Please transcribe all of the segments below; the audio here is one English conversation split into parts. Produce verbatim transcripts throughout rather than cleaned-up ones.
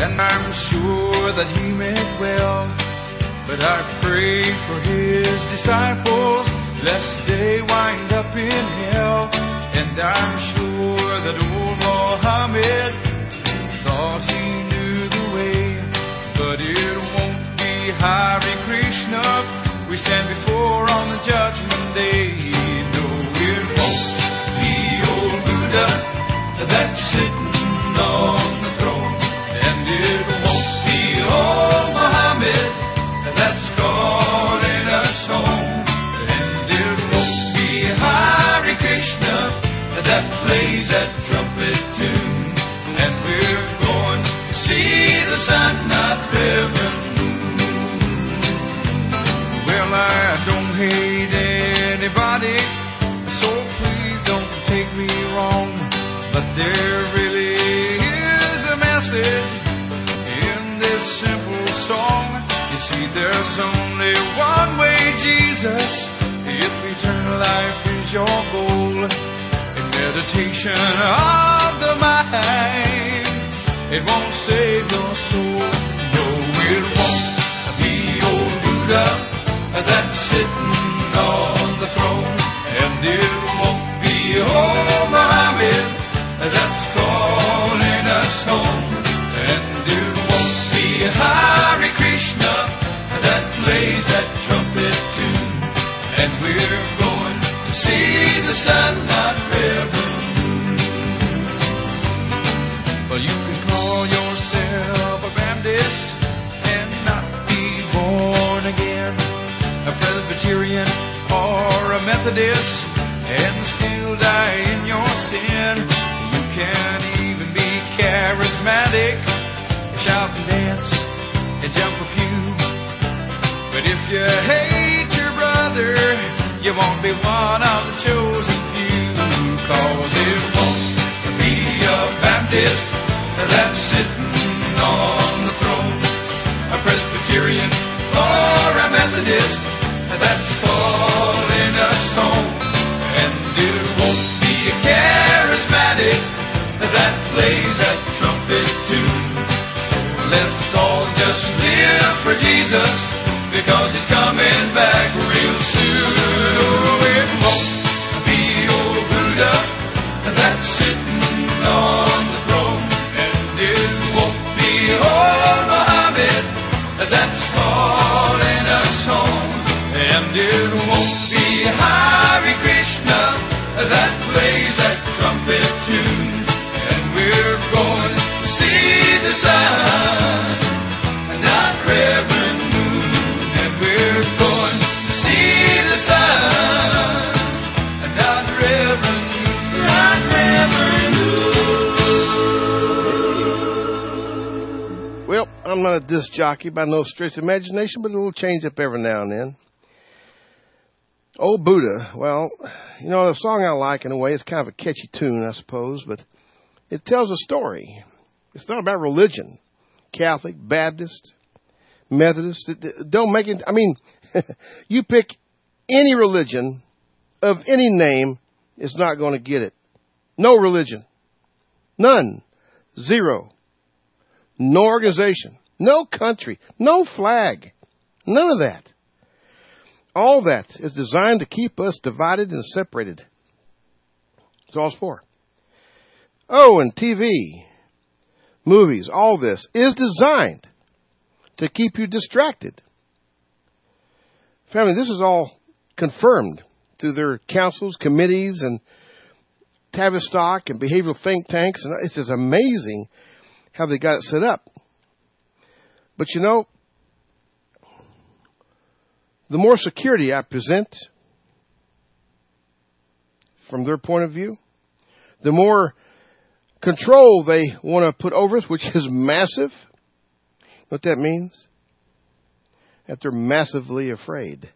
and I'm sure that he meant well. But I pray for his disciples, lest they wind up in hell. And I'm sure that old Muhammad thought he knew the way. But it won't be Hare Krishna we stand before on the judgment day. No, it won't be old Buddha that's sitting on the throne. And it won't be old Muhammad that's calling us home. And it won't be Hare Krishna that plays that trumpet tune. And we're going to see the sun, not Reverend Moon. Well, I don't hate anybody, so please don't take me wrong. But there really is a message in this simple song. You see, there's only one way, Jesus, if eternal life is your goal. In meditation of the mind, it won't save your soul. No, it won't be old Buddha that's sitting on the throne. And it won't be old Muhammad that's calling us home. And it won't be Hare Krishna that plays that trumpet tune. And we're going to see the sun, not Reverend Moon. Well, you can call yourself a Baptist and not be born again, a Presbyterian or a Methodist, and still die in your sin. You can even be charismatic, shout and dance and jump a few. But if you hate your brother, you won't be one of the chosen few. Cause it won't be a Baptist that's sitting on the throne, a Presbyterian or a Methodist that's calling us home. And it won't be a charismatic that plays that trumpet tune. So let's all just live for Jesus, because he's coming back real soon. Oh, it won't be old Buddha that's sitting on the throne. And it won't be old Muhammad that's calling us home. And it won't be Hare Krishna that plays that trumpet tune. And we're going to see the sun, not Reverend Moon. And we're going to see the sun, not Reverend Moon, not Reverend Moon. Well, I'm not a disc jockey by no stretch of imagination, but a little change up every now and then. Old Buddha, well, you know, the song I like in a way. It's kind of a catchy tune, I suppose, but it tells a story. It's not about religion. Catholic, Baptist, Methodist, it, it don't make it. I mean, you pick any religion of any name, it's not going to get it. No religion. None. Zero. No organization. No country. No flag. None of that. All that is designed to keep us divided and separated. That's all it's for. Oh, and T V, movies, all this is designed to keep you distracted. Family, this is all confirmed through their councils, committees, and Tavistock and behavioral think tanks. And it's just amazing how they got it set up. But you know, the more security I present from their point of view, the more control they want to put over us, which is massive. What that means? That they're massively afraid.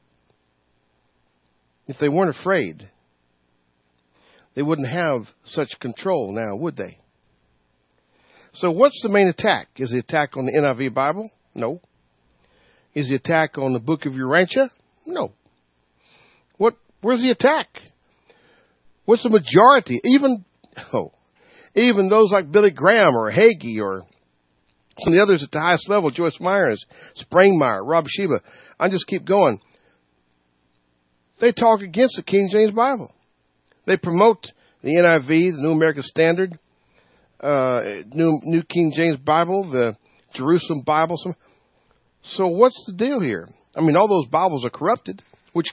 If they weren't afraid, they wouldn't have such control now, would they? So what's the main attack? Is the attack on the N I V Bible? No. Is the attack on the Book of Urantia? No. What? Where's the attack? What's the majority? Even, oh, even those like Billy Graham or Hagee or And the others at the highest level, Joyce Myers, Sprangmeyer, Rob Sheba, I just keep going. They talk against the King James Bible. They promote the N I V, the New American Standard, uh, New New King James Bible, the Jerusalem Bible. So what's the deal here? I mean, all those Bibles are corrupted, which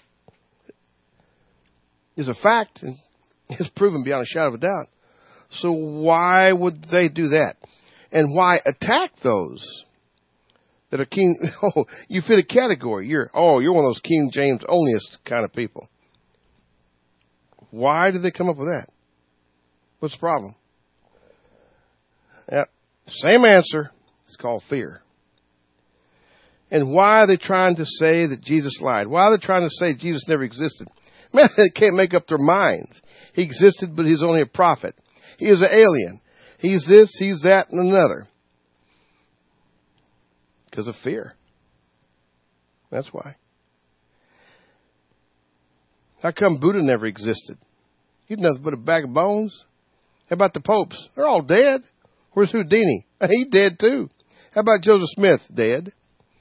is a fact and is proven beyond a shadow of a doubt. So why would they do that? And why attack those that are King? Oh, you fit a category. You're oh, you're one of those King James onlyist kind of people. Why did they come up with that? What's the problem? Yeah, same answer. It's called fear. And why are they trying to say that Jesus lied? Why are they trying to say Jesus never existed? Man, they can't make up their minds. He existed, but he's only a prophet. He is an alien. He's this, he's that, and another. Because of fear. That's why. How come Buddha never existed? He's nothing but a bag of bones. How about the popes? They're all dead. Where's Houdini? He dead too. How about Joseph Smith? Dead.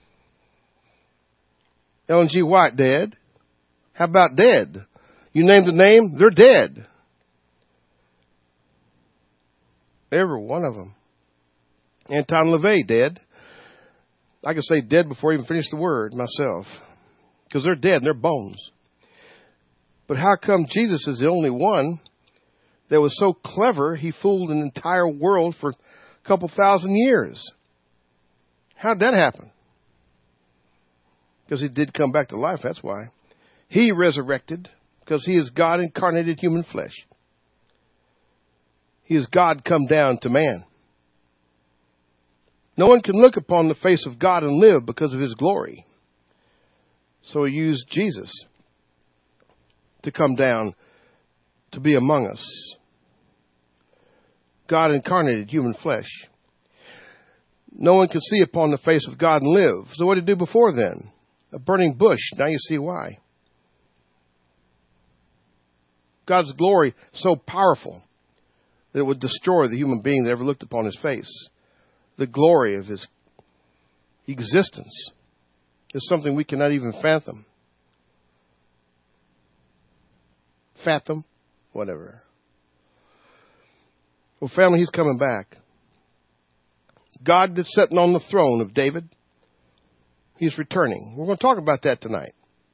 Ellen G. White? Dead. How about dead? You named the name, they're dead. Every one of them. Anton LaVey, dead. I could say dead before I even finish the word myself. Because they're dead and they're bones. But how come Jesus is the only one that was so clever he fooled an entire world for a couple thousand years? How'd that happen? Because he did come back to life, that's why. He resurrected because he is God incarnated human flesh. He is God come down to man. No one can look upon the face of God and live because of his glory. So he used Jesus to come down to be among us. God incarnated human flesh. No one can see upon the face of God and live. So what did he do before then? A burning bush. Now you see why. God's glory so powerful that it would destroy the human being that ever looked upon his face. The glory of his existence is something we cannot even fathom. Fathom? Whatever. Well, family, he's coming back. God that's sitting on the throne of David, he's returning. We're going to talk about that tonight.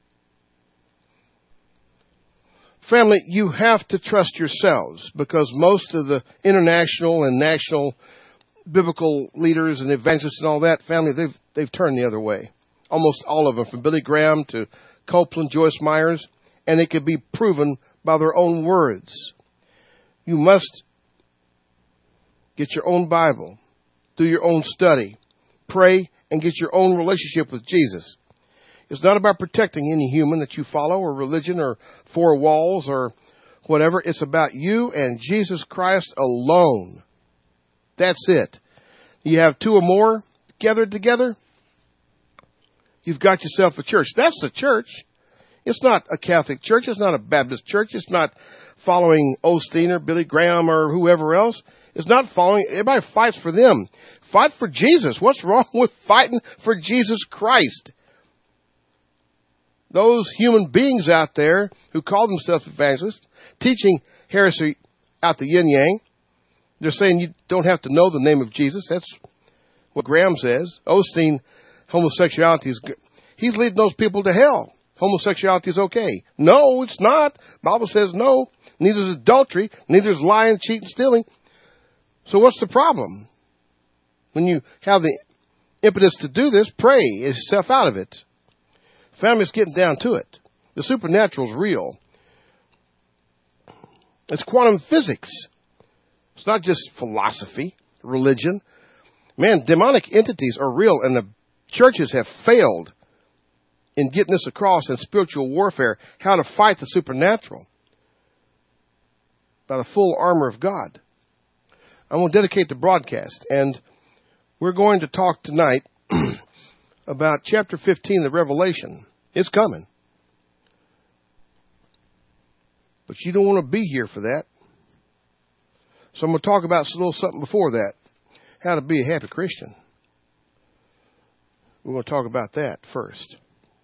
Family, you have to trust yourselves because most of the international and national biblical leaders and evangelists and all that, family, they've they've turned the other way. Almost all of them, from Billy Graham to Copeland, Joyce Myers, and it could be proven by their own words. You must get your own Bible, do your own study, pray, and get your own relationship with Jesus. It's not about protecting any human that you follow or religion or four walls or whatever. It's about you and Jesus Christ alone. That's it. You have two or more gathered together, you've got yourself a church. That's the church. It's not a Catholic church. It's not a Baptist church. It's not following Osteen or Billy Graham or whoever else. It's not following. Everybody fights for them. Fight for Jesus. What's wrong with fighting for Jesus Christ? Those human beings out there who call themselves evangelists, teaching heresy out the yin-yang, they're saying you don't have to know the name of Jesus. That's what Graham says. Osteen, homosexuality is good. He's leading those people to hell. Homosexuality is okay. No, it's not. The Bible says no. Neither is adultery. Neither is lying, cheating, stealing. So what's the problem? When you have the impetus to do this, pray yourself out of it. Family's getting down to it. The supernatural is real. It's quantum physics. It's not just philosophy, religion. Man, demonic entities are real, and the churches have failed in getting this across in spiritual warfare, how to fight the supernatural by the full armor of God. I'm going to dedicate the broadcast, and we're going to talk tonight about chapter fifteen of Revelation. It's coming. But you don't want to be here for that. So I'm going to talk about a little something before that. How to be a happy Christian. We're going to talk about that first.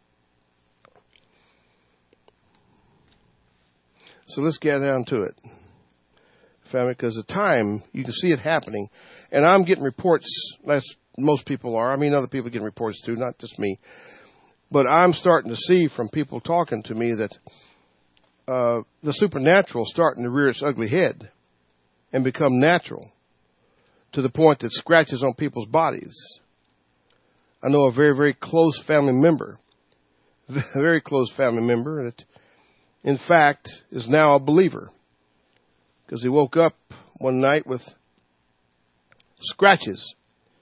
So let's get down to it, family, because the time, you can see it happening. And I'm getting reports, as most people are. I mean, other people are getting reports too, not just me. But I'm starting to see from people talking to me that uh, the supernatural is starting to rear its ugly head and become natural to the point that scratches on people's bodies. I know a very, very close family member, a very close family member that, in fact, is now a believer because he woke up one night with scratches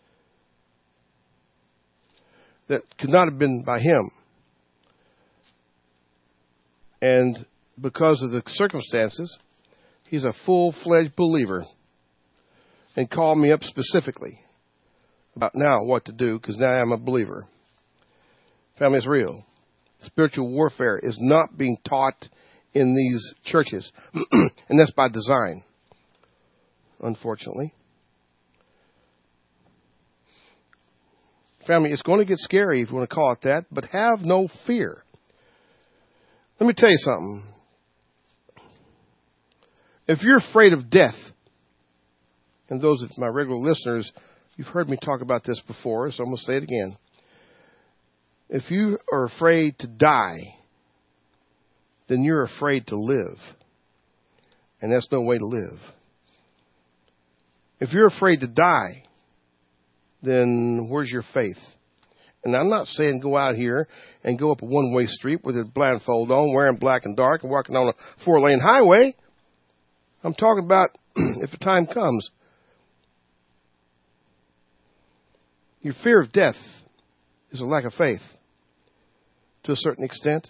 that could not have been by him. And because of the circumstances, he's a full-fledged believer and called me up specifically about now what to do because now I'm a believer. Family, is real. Spiritual warfare is not being taught in these churches, and that's by design, unfortunately. Family, it's going to get scary if you want to call it that, but have no fear. Let me tell you something. If you're afraid of death, and those of my regular listeners, you've heard me talk about this before, so I'm going to say it again. If you are afraid to die, then you're afraid to live. And that's no way to live. If you're afraid to die, then where's your faith? And I'm not saying go out here and go up a one-way street with a blindfold on, wearing black and dark, and walking on a four-lane highway. I'm talking about if the time comes. Your fear of death is a lack of faith to a certain extent.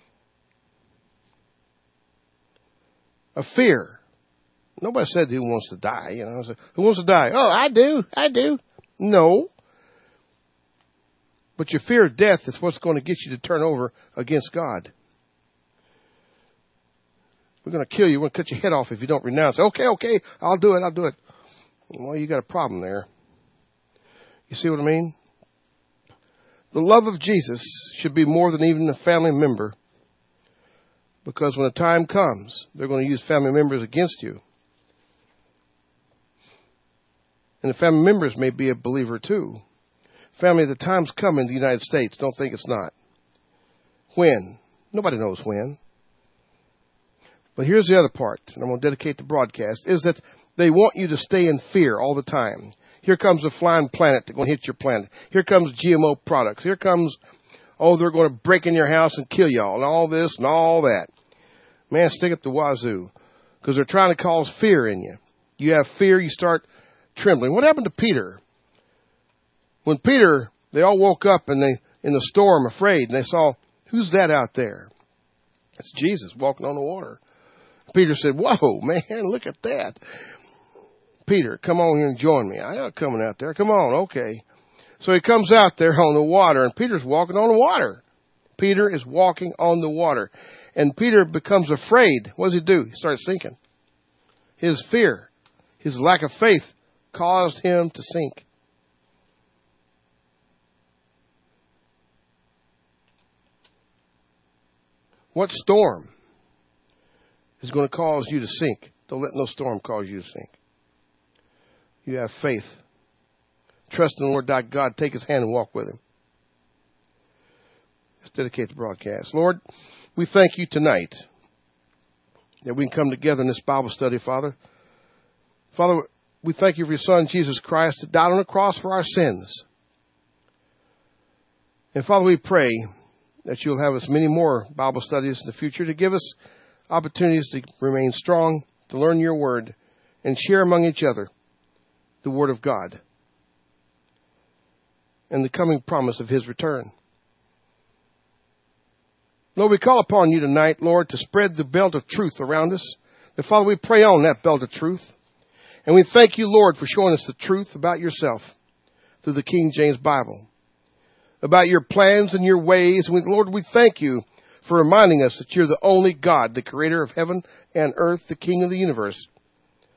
A fear. Nobody said who wants to die. You know, who wants to die? Oh, I do. I do. No. But your fear of death is what's going to get you to turn over against God. We're going to kill you. We're going to cut your head off if you don't renounce. Okay, okay, I'll do it. I'll do it. Well, you got a problem there. You see what I mean? The love of Jesus should be more than even a family member. Because when the time comes, they're going to use family members against you. And the family members may be a believer too. Family, the time's coming in the United States. Don't think it's not. When? Nobody knows when. But here's the other part, and I'm going to dedicate the broadcast, is that they want you to stay in fear all the time. Here comes a flying planet that's going to hit your planet. Here comes G M O products. Here comes, oh, they're going to break in your house and kill y'all, and all this and all that. Man, stick up the wazoo. Because they're trying to cause fear in you. You have fear, you start trembling. What happened to Peter? When Peter, they all woke up and they in the storm afraid, and they saw, who's that out there? It's Jesus walking on the water. Peter said, whoa, man, look at that. Peter, come on here and join me. I'm not coming out there. Come on, okay. So he comes out there on the water, and Peter's walking on the water. Peter is walking on the water. And Peter becomes afraid. What does he do? He starts sinking. His fear, his lack of faith caused him to sink. What storm is going to cause you to sink? Don't let no storm cause you to sink. You have faith. Trust in the Lord thy God. Take his hand and walk with him. Let's dedicate the broadcast. Lord, we thank you tonight that we can come together in this Bible study, Father. Father, we thank you for your Son, Jesus Christ, that died on the cross for our sins. And Father, we pray that you'll have us many more Bible studies in the future to give us opportunities to remain strong, to learn your word, and share among each other the word of God and the coming promise of his return. Lord, we call upon you tonight, Lord, to spread the belt of truth around us. That, Father, we pray on that belt of truth. And we thank you, Lord, for showing us the truth about yourself through the King James Bible, about your plans and your ways. And we, Lord, we thank you for reminding us that you're the only God, the creator of heaven and earth, the King of the universe.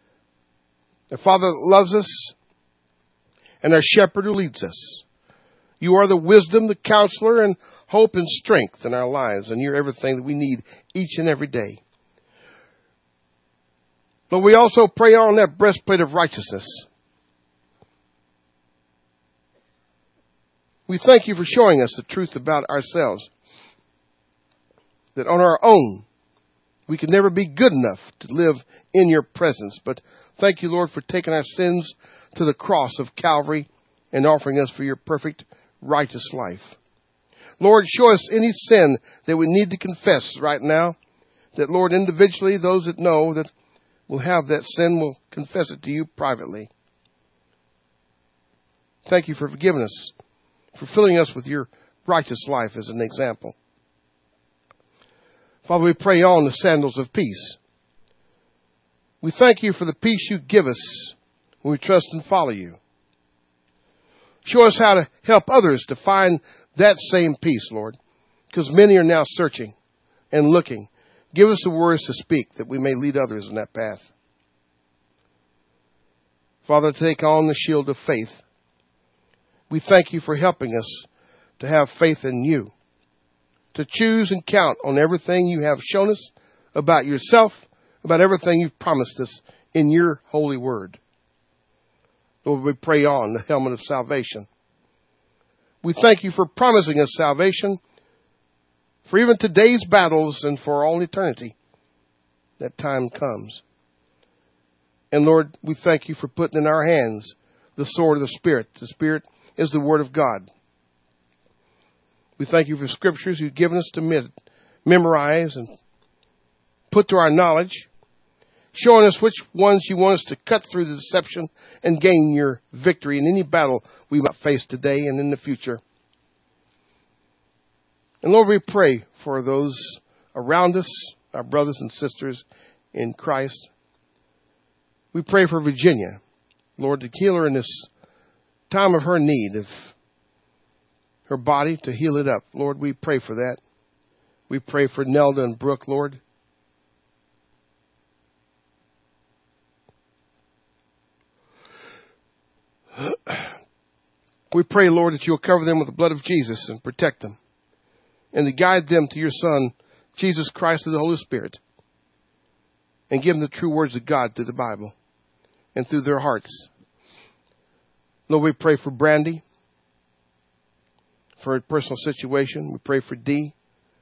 The Father that loves us and our shepherd who leads us. You are the wisdom, the counselor, and hope and strength in our lives. And you're everything that we need each and every day. But we also pray on that breastplate of righteousness. We thank you for showing us the truth about ourselves. That on our own, we can never be good enough to live in your presence. But thank you, Lord, for taking our sins to the cross of Calvary and offering us for your perfect, righteous life. Lord, show us any sin that we need to confess right now. That, Lord, individually, those that know that will have that sin will confess it to you privately. Thank you for forgiving us, for filling us with your righteous life as an example. Father, we pray on the sandals of peace. We thank you for the peace you give us when we trust and follow you. Show us how to help others to find that same peace, Lord, because many are now searching and looking. Give us the words to speak that we may lead others in that path. Father, take on the shield of faith. We thank you for helping us to have faith in you, to choose and count on everything you have shown us about yourself, about everything you've promised us in your holy word. Lord, we pray on the helmet of salvation. We thank you for promising us salvation for even today's battles and for all eternity. That time comes. And Lord, we thank you for putting in our hands the sword of the Spirit. The Spirit is the Word of God. We thank you for scriptures you've given us to memorize and put to our knowledge, showing us which ones you want us to cut through the deception and gain your victory in any battle we might face today and in the future. And Lord, we pray for those around us, our brothers and sisters in Christ. We pray for Virginia, Lord, to heal her in this time of her need, of her body, to heal it up. Lord, we pray for that. We pray for Nelda and Brooke, Lord. We pray, Lord, that you'll cover them with the blood of Jesus and protect them, and to guide them to your Son, Jesus Christ, through the Holy Spirit, and give them the true words of God through the Bible and through their hearts. Lord, we pray for Brandy, for her personal situation. We pray for Dee.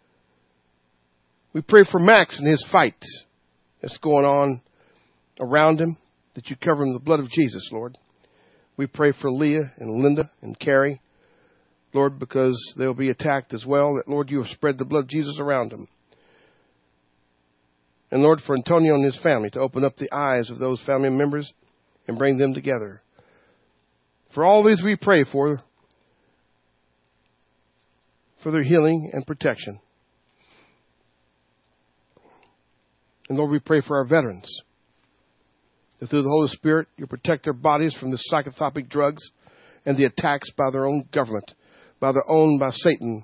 We pray for Max and his fight that's going on around him, that you cover him with the blood of Jesus, Lord. We pray for Leah and Linda and Carrie, Lord, because they'll be attacked as well, that, Lord, you have spread the blood of Jesus around them. And, Lord, for Antonio and his family, to open up the eyes of those family members and bring them together. For all these we pray for, for their healing and protection. And, Lord, we pray for our veterans, that through the Holy Spirit, you protect their bodies from the psychotropic drugs and the attacks by their own government, by their own, by Satan.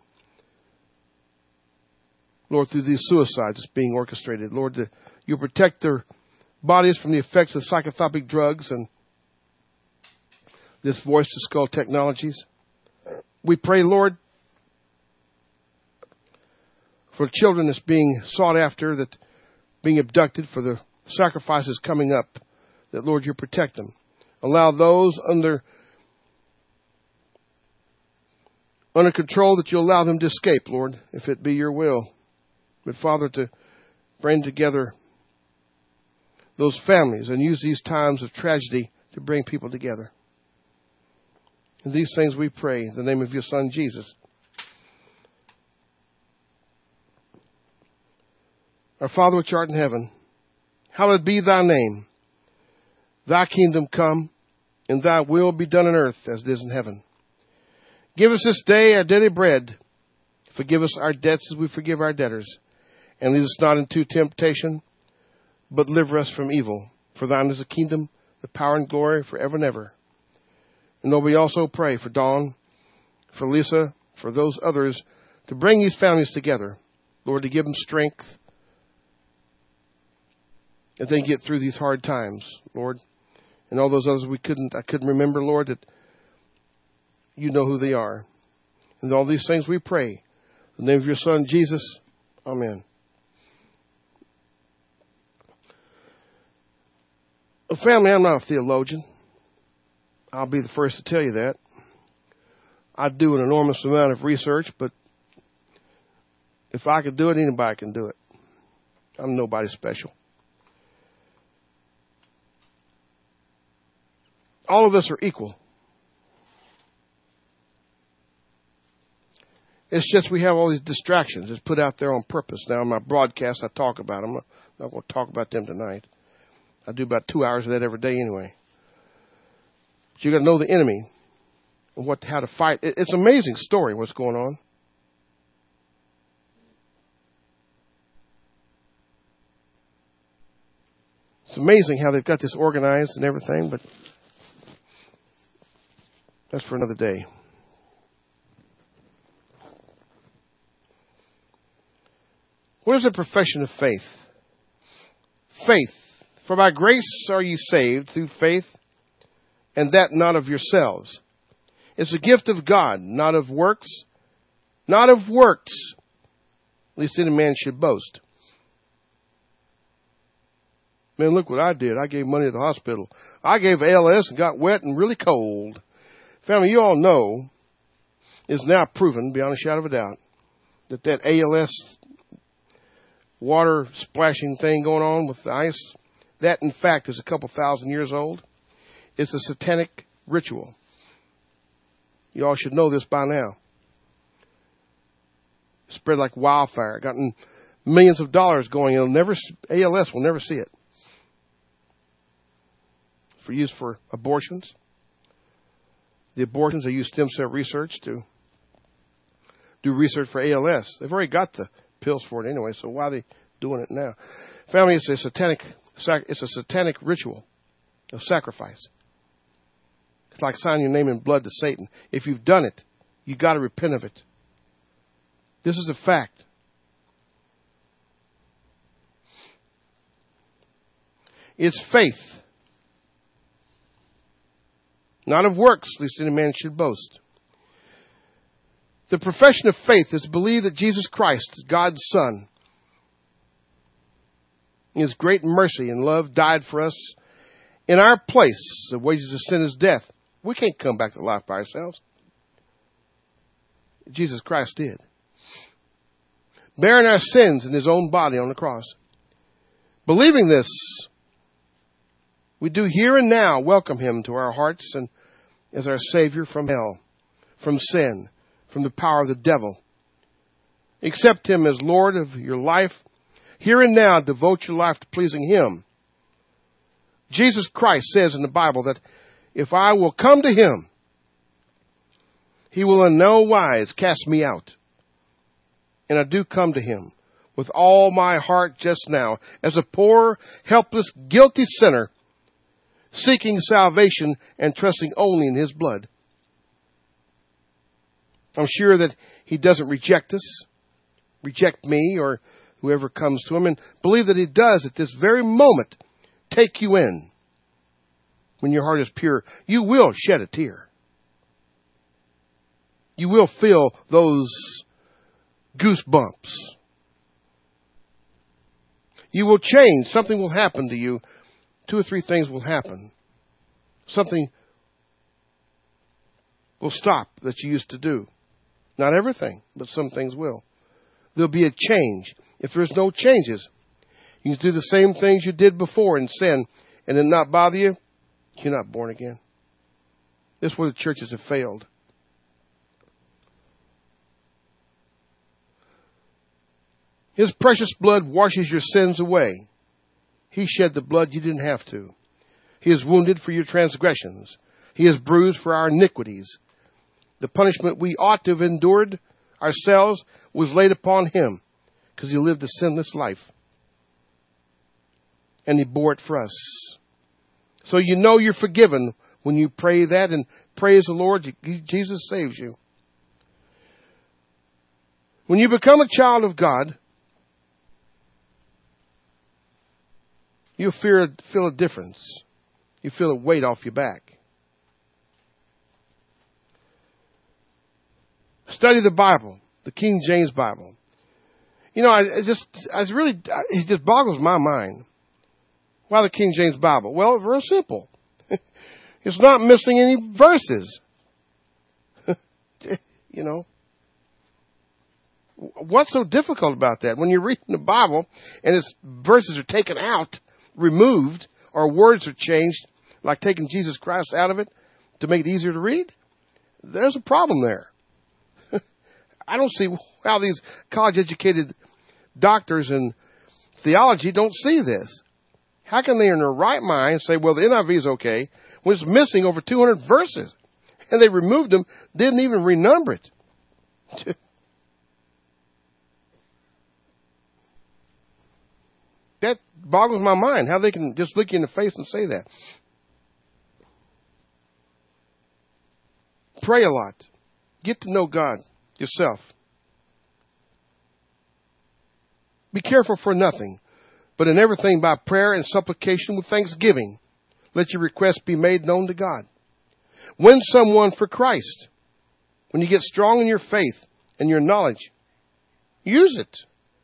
Lord, through these suicides that's being orchestrated. Lord, that you protect their bodies from the effects of psychotropic drugs and this voice-to-skull technologies. We pray, Lord, for children that's being sought after, that being abducted, for the sacrifices coming up, that, Lord, you protect them. Allow those under under control, that you allow them to escape, Lord, if it be your will. But, Father, to bring together those families and use these times of tragedy to bring people together. And these things we pray in the name of your Son, Jesus. Our Father which art in heaven, hallowed be thy name. Thy kingdom come, and thy will be done on earth as it is in heaven. Give us this day our daily bread. Forgive us our debts as we forgive our debtors. And lead us not into temptation, but deliver us from evil. For thine is the kingdom, the power, and glory forever and ever. And Lord, we also pray for Dawn, for Lisa, for those others, to bring these families together. Lord, to give them strength as they get through these hard times, Lord. And all those others we couldn't, I couldn't remember, Lord, that you know who they are. And all these things we pray. In the name of your Son, Jesus. Amen. Well, family, I'm not a theologian. I'll be the first to tell you that. I do an enormous amount of research, but if I could do it, anybody can do it. I'm nobody special. All of us are equal. It's just we have all these distractions. It's put out there on purpose. Now, in my broadcast, I talk about them. I'm not, not going to talk about them tonight. I do about two hours of that every day anyway. But you got to know the enemy and what, how to fight. It, it's an amazing story what's going on. It's amazing how they've got this organized and everything, but that's for another day. What is a profession of faith? Faith. For by grace are you saved through faith, and that not of yourselves. It's a gift of God, not of works. Not of works, lest any man should boast. Man, look what I did. I gave money to the hospital. I gave A L S and got wet and really cold. Family, you all know, it's now proven, beyond a shadow of a doubt, that that A L S water splashing thing going on with the ice, that in fact is a couple thousand years old. It's a satanic ritual. You all should know this by now. Spread like wildfire. Gotten millions of dollars going. It'll never, A L S will never see it. For use for abortions. The abortions, they use stem cell research to do research for A L S. They've already got the pills for it anyway, so why are they doing it now? Family, it's a satanic, it's a satanic ritual of sacrifice. It's like signing your name in blood to Satan. If you've done it, you got to repent of it. This is a fact. It's faith. Not of works, lest any man should boast. The profession of faith is to believe that Jesus Christ, God's Son, in His great mercy and love, died for us in our place. The wages of sin is death. We can't come back to life by ourselves. Jesus Christ did. Bearing our sins in His own body on the cross. Believing this, we do here and now welcome Him to our hearts and as our Savior from hell, from sin, from the power of the devil. Accept Him as Lord of your life. Here and now, devote your life to pleasing Him. Jesus Christ says in the Bible that if I will come to Him, He will in no wise cast me out. And I do come to Him with all my heart just now, as a poor, helpless, guilty sinner, seeking salvation and trusting only in His blood. I'm sure that He doesn't reject us, reject me or whoever comes to Him, and believe that He does at this very moment take you in. When your heart is pure, you will shed a tear. You will feel those goosebumps. You will change. Something will happen to you. Two or three things will happen. Something will stop that you used to do. Not everything, but some things will. There'll be a change. If there's no changes, you can do the same things you did before in sin and it not bother you, you're not born again. This is where the churches have failed. His precious blood washes your sins away. He shed the blood you didn't have to. He is wounded for your transgressions. He is bruised for our iniquities. The punishment we ought to have endured ourselves was laid upon Him because He lived a sinless life. And He bore it for us. So you know you're forgiven when you pray that and praise the Lord. Jesus saves you. When you become a child of God, you feel, feel a difference. You feel a weight off your back. Study the Bible, the King James Bible. You know, I, I just, I really, it just boggles my mind. Why the King James Bible? Well, it's real simple. It's not missing any verses. You know. What's so difficult about that? When you're reading the Bible and its verses are taken out, removed, or words are changed, like taking Jesus Christ out of it to make it easier to read, there's a problem there. I don't see how these college-educated doctors in theology don't see this. How can they in their right mind say, well, the N I V is okay, when it's missing over two hundred verses? And they removed them, didn't even renumber it. That boggles my mind, how they can just look you in the face and say that. Pray a lot. Get to know God yourself. Be careful for nothing, but in everything by prayer and supplication with thanksgiving, let your requests be made known to God. Win someone for Christ. When you get strong in your faith and your knowledge, use it.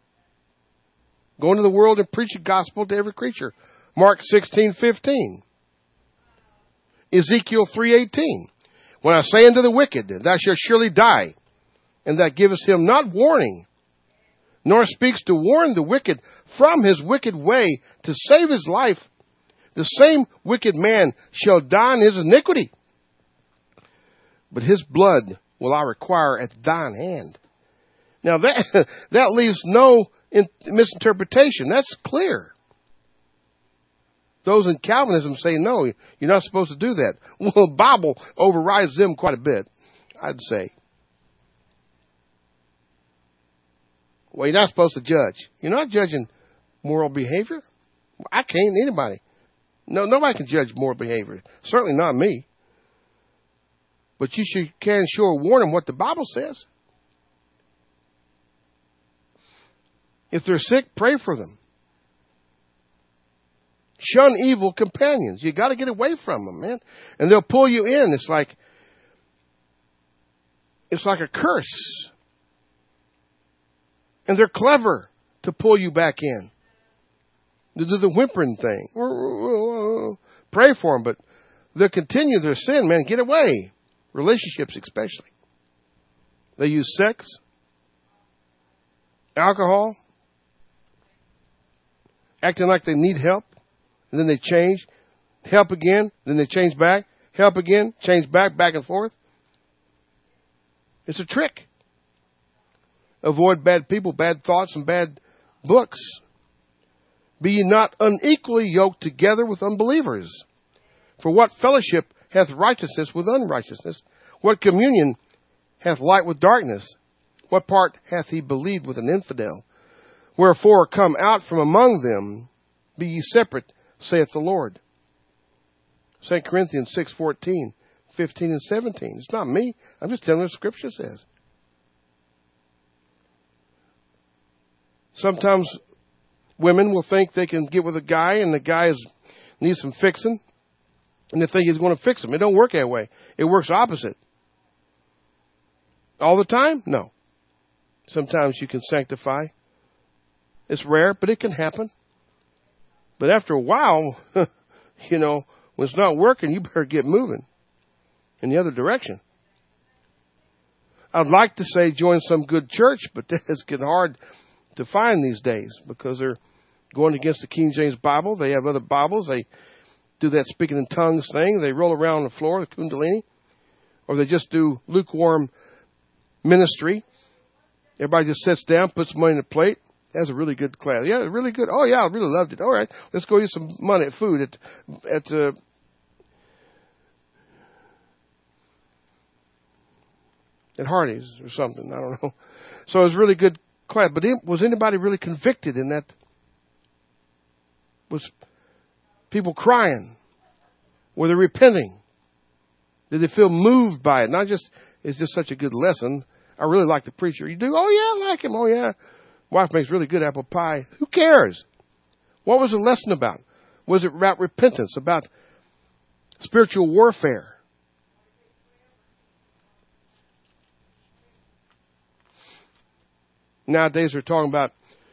Go into the world and preach the gospel to every creature. Mark sixteen fifteen. Ezekiel three eighteen. When I say unto the wicked, thou shalt surely die, and thou givest him not warning, nor speaks to warn the wicked from his wicked way to save his life, the same wicked man shall die in his iniquity. But his blood will I require at thine hand. Now that, that leaves no in misinterpretation. That's clear. Those in Calvinism say, no, you're not supposed to do that. Well, the Bible overrides them quite a bit, I'd say. Well, you're not supposed to judge. You're not judging moral behavior. I can't, anybody. No, nobody can judge moral behavior. Certainly not me. But you should, can sure warn them what the Bible says. If they're sick, pray for them. Shun evil companions. You got to get away from them, man. And they'll pull you in. It's like, it's like a curse. And they're clever to pull you back in. To do the whimpering thing. Pray for them, but they'll continue their sin, man. Get away. Relationships especially. They use sex, alcohol, acting like they need help, and then they change. Help again, then they change back. Help again, change back, back and forth. It's a trick. Avoid bad people, bad thoughts, and bad books. Be ye not unequally yoked together with unbelievers. For what fellowship hath righteousness with unrighteousness? What communion hath light with darkness? What part hath he believed with an infidel? Wherefore come out from among them, be ye separate, saith the Lord. Second Corinthians six fourteen, fifteen, and seventeen. It's not me. I'm just telling you what Scripture says. Sometimes women will think they can get with a guy and the guy is, needs some fixing. And they think he's going to fix them. It don't work that way. It works opposite. All the time? No. Sometimes you can sanctify. It's rare, but it can happen. But after a while, you know, when it's not working, you better get moving in the other direction. I'd like to say join some good church, but it's getting hard to find these days because they're going against the King James Bible. They have other Bibles. They do that speaking in tongues thing. They roll around on the floor, the Kundalini. Or they just do lukewarm ministry. Everybody just sits down, puts money in a plate. That's a really good class. Yeah, really good. Oh, yeah, I really loved it. All right, let's go eat some money at food at at uh, at Hardee's or something. I don't know. So it was a really good class. But was anybody really convicted in that? Was people crying? Were they repenting? Did they feel moved by it? Not just, it's just such a good lesson. I really like the preacher. You do? Oh, yeah, I like him. Oh, yeah. Wife makes really good apple pie. Who cares? What was the lesson about? Was it about repentance, about spiritual warfare? Nowadays they're talking about,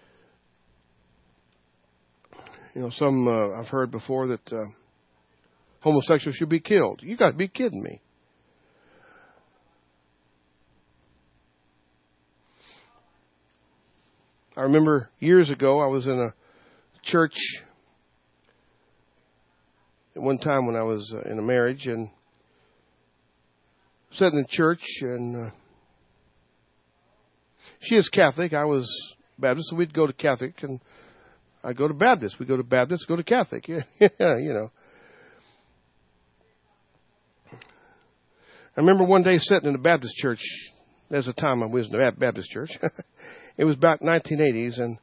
you know, some uh, I've heard before that uh, homosexuals should be killed. You got to be kidding me. I remember years ago I was in a church at one time when I was uh, in a marriage and sitting in church, and uh, she is Catholic. I was Baptist, so we'd go to Catholic, and I'd go to Baptist. We'd go to Baptist, go to Catholic. Yeah, you know. I remember one day sitting in a Baptist church. There's a time I was in a Baptist church. It was about nineteen eighties, and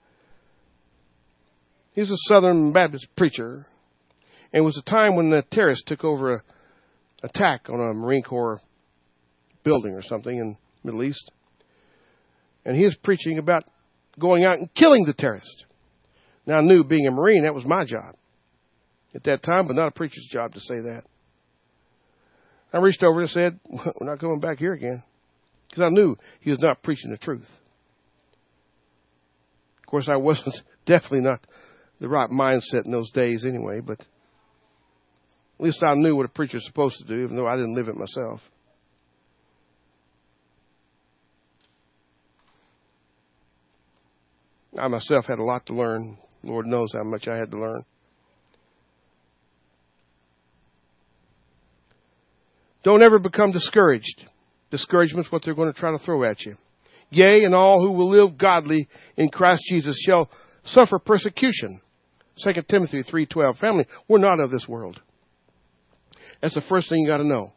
he was a Southern Baptist preacher. And it was a time when the terrorists took over a attack on a Marine Corps building or something in the Middle East. And he was preaching about going out and killing the terrorists. Now, I knew, being a Marine, that was my job at that time, but not a preacher's job to say that. I reached over and said, we're not going back here again. Because I knew he was not preaching the truth. Of course, I wasn't, definitely not the right mindset in those days anyway, but at least I knew what a preacher's supposed to do, even though I didn't live it myself. I myself had a lot to learn. Lord knows how much I had to learn. Don't ever become discouraged. Discouragement's what they're going to try to throw at you. Yea, and all who will live godly in Christ Jesus shall suffer persecution. Second Timothy three twelve. Family, we're not of this world. That's the first thing you got to know.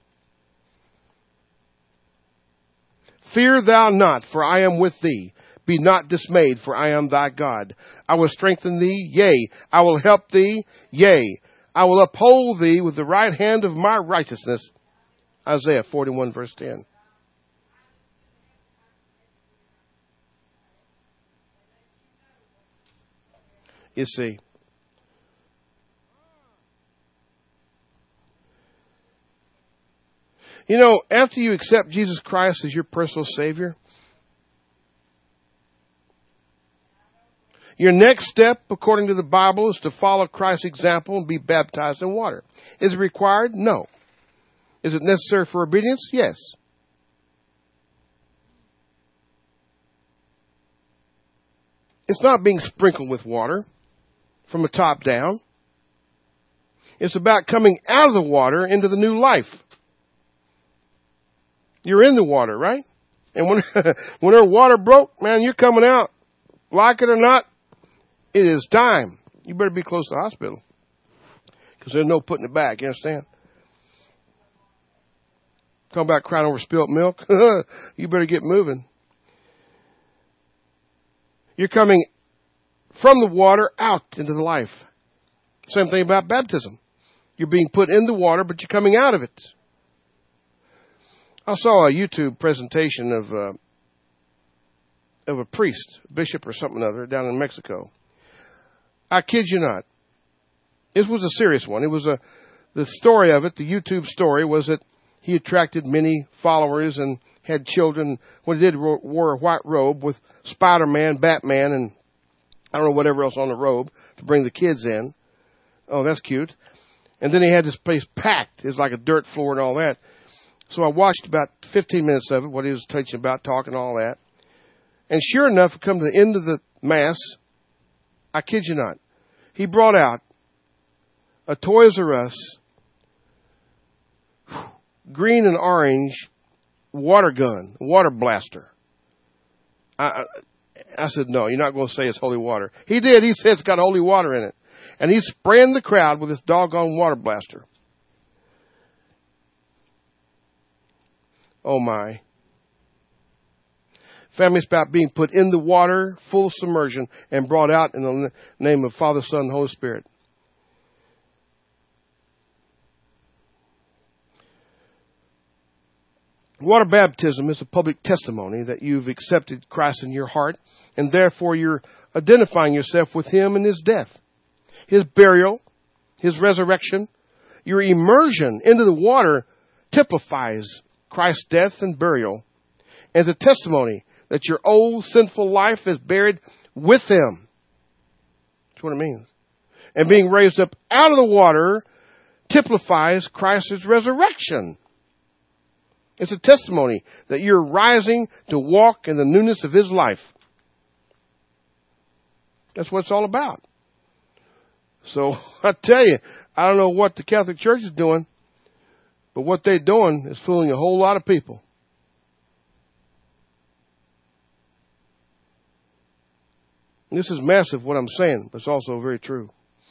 Fear thou not, for I am with thee. Be not dismayed, for I am thy God. I will strengthen thee, yea, I will help thee, yea, I will uphold thee with the right hand of my righteousness. Isaiah forty-one, verse ten. You see, you know, after you accept Jesus Christ as your personal Savior, your next step, according to the Bible, is to follow Christ's example and be baptized in water. Is it required? No. Is it necessary for obedience? Yes. It's not being sprinkled with water from the top down. It's about coming out of the water into the new life. You're in the water, right? And when when our water broke, man, you're coming out. Like it or not, it is time. You better be close to the hospital, because there's no putting it back. You understand? Talking about crying over spilt milk. You better get moving. You're coming from the water out into the life. Same thing about baptism. You're being put in the water, but you're coming out of it. I saw a YouTube presentation of uh, of a priest, bishop or something or other, down in Mexico. I kid you not. This was a serious one. It was a the story of it. The YouTube story was that he attracted many followers and had children. What he did, wore a white robe with Spider-Man, Batman, and I don't know whatever else on the robe to bring the kids in. Oh, that's cute. And then he had this place packed. It was like a dirt floor and all that. So I watched about fifteen minutes of it, what he was teaching about, talking, all that. And sure enough, it come to the end of the Mass. I kid you not. He brought out a Toys R Us green and orange water gun, water blaster. I, I said, no, you're not going to say it's holy water. He did. He said it's got holy water in it. And he's spraying the crowd with this doggone water blaster. Oh, my. Family, it's about being put in the water, full submersion, and brought out in the name of Father, Son, and Holy Spirit. Water baptism is a public testimony that you've accepted Christ in your heart, and therefore you're identifying yourself with Him in His death, His burial, His resurrection. Your immersion into the water typifies Christ's death and burial as a testimony that your old sinful life is buried with him. That's what it means. And being raised up out of the water typifies Christ's resurrection. It's a testimony that you're rising to walk in the newness of his life. That's what it's all about. So I tell you, I don't know what the Catholic Church is doing, but what they're doing is fooling a whole lot of people. This is massive, what I'm saying, but it's also very true.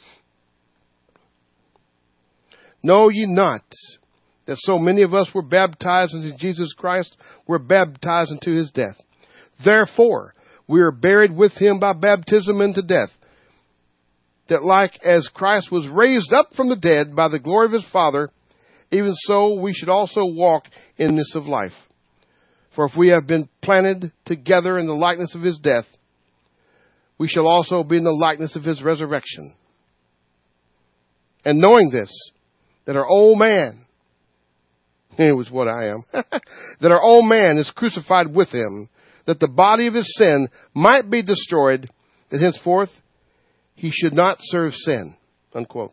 Know ye not that so many of us were baptized into Jesus Christ, were baptized into his death. Therefore, we are buried with him by baptism into death, that like as Christ was raised up from the dead by the glory of his Father, even so we should also walk in this of life. For if we have been planted together in the likeness of his death, we shall also be in the likeness of his resurrection. And knowing this, that our old man, it was what I am, that our old man is crucified with him, that the body of his sin might be destroyed, that henceforth he should not serve sin. Unquote.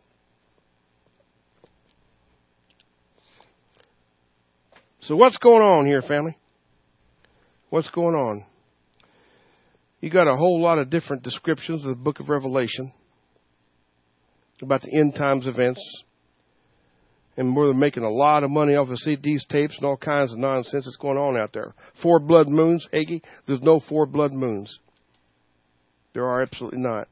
So what's going on here, family? What's going on? You got a whole lot of different descriptions of the book of Revelation about the end times events. And we're making a lot of money off of C Ds, tapes, and all kinds of nonsense that's going on out there. Four blood moons, Hagee? There's no four blood moons. There are absolutely not.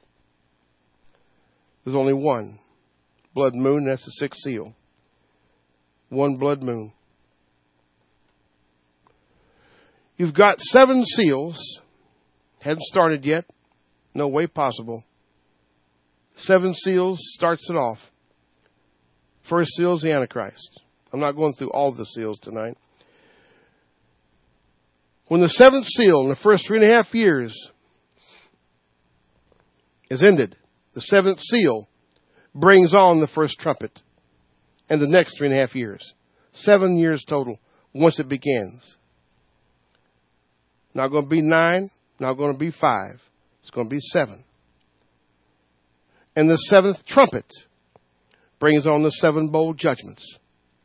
There's only one blood moon, that's the sixth seal. One blood moon. You've got seven seals. Hadn't started yet. No way possible. Seven seals starts it off. First seal is the Antichrist. I'm not going through all the seals tonight. When the seventh seal in the first three and a half years is ended, the seventh seal brings on the first trumpet and the next three and a half years. Seven years total once it begins. Not going to be nine, not going to be five. It's going to be seven. And the seventh trumpet brings on the seven bowl judgments.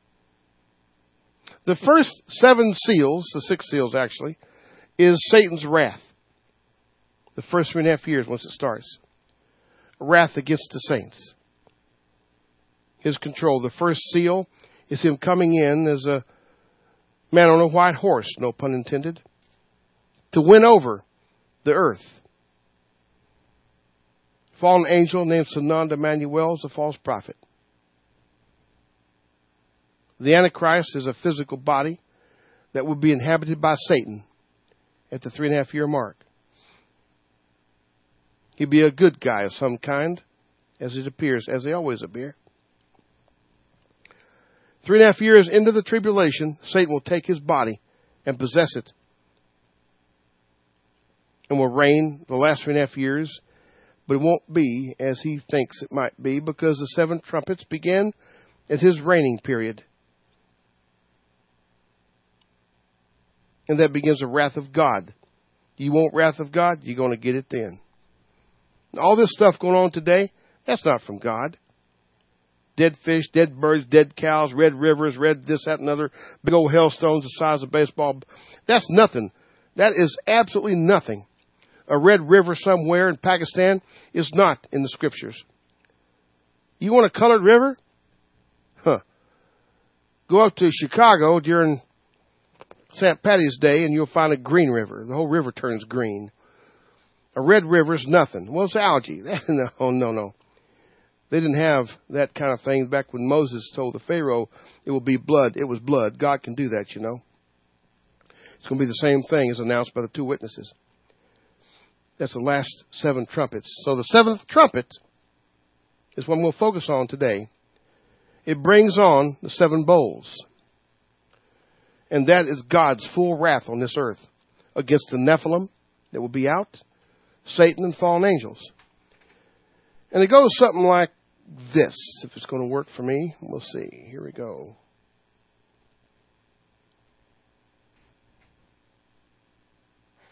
The first seven seals, the six seals actually, is Satan's wrath. The first three and a half years once it starts. Wrath against the saints. His control. The first seal is him coming in as a man on a white horse, no pun intended, to win over the earth. Fallen angel named Sananda Manuel is a false prophet. The Antichrist is a physical body that will be inhabited by Satan at the three and a half year mark. He'll be a good guy of some kind, as it appears, as they always appear. Three and a half years into the tribulation, Satan will take his body and possess it, and will reign the last three and a half years, but it won't be as he thinks it might be, because the seven trumpets begin at his reigning period. And that begins the wrath of God. You want wrath of God? You're going to get it then. All this stuff going on today, that's not from God. Dead fish, dead birds, dead cows, red rivers, red this, that, and other, big old hailstones the size of baseball. That's nothing. That is absolutely nothing. A red river somewhere in Pakistan is not in the scriptures. You want a colored river? Huh. Go up to Chicago during Saint Patty's Day and you'll find a green river. The whole river turns green. A red river is nothing. Well, it's algae. no, no, no. They didn't have that kind of thing back when Moses told the Pharaoh it will be blood. It was blood. God can do that, you know. It's going to be the same thing as announced by the two witnesses. That's the last seven trumpets. So the seventh trumpet is what we'll focus on today. It brings on the seven bowls. And that is God's full wrath on this earth against the Nephilim that will be out, Satan and fallen angels. And it goes something like this. If it's going to work for me, we'll see. Here we go.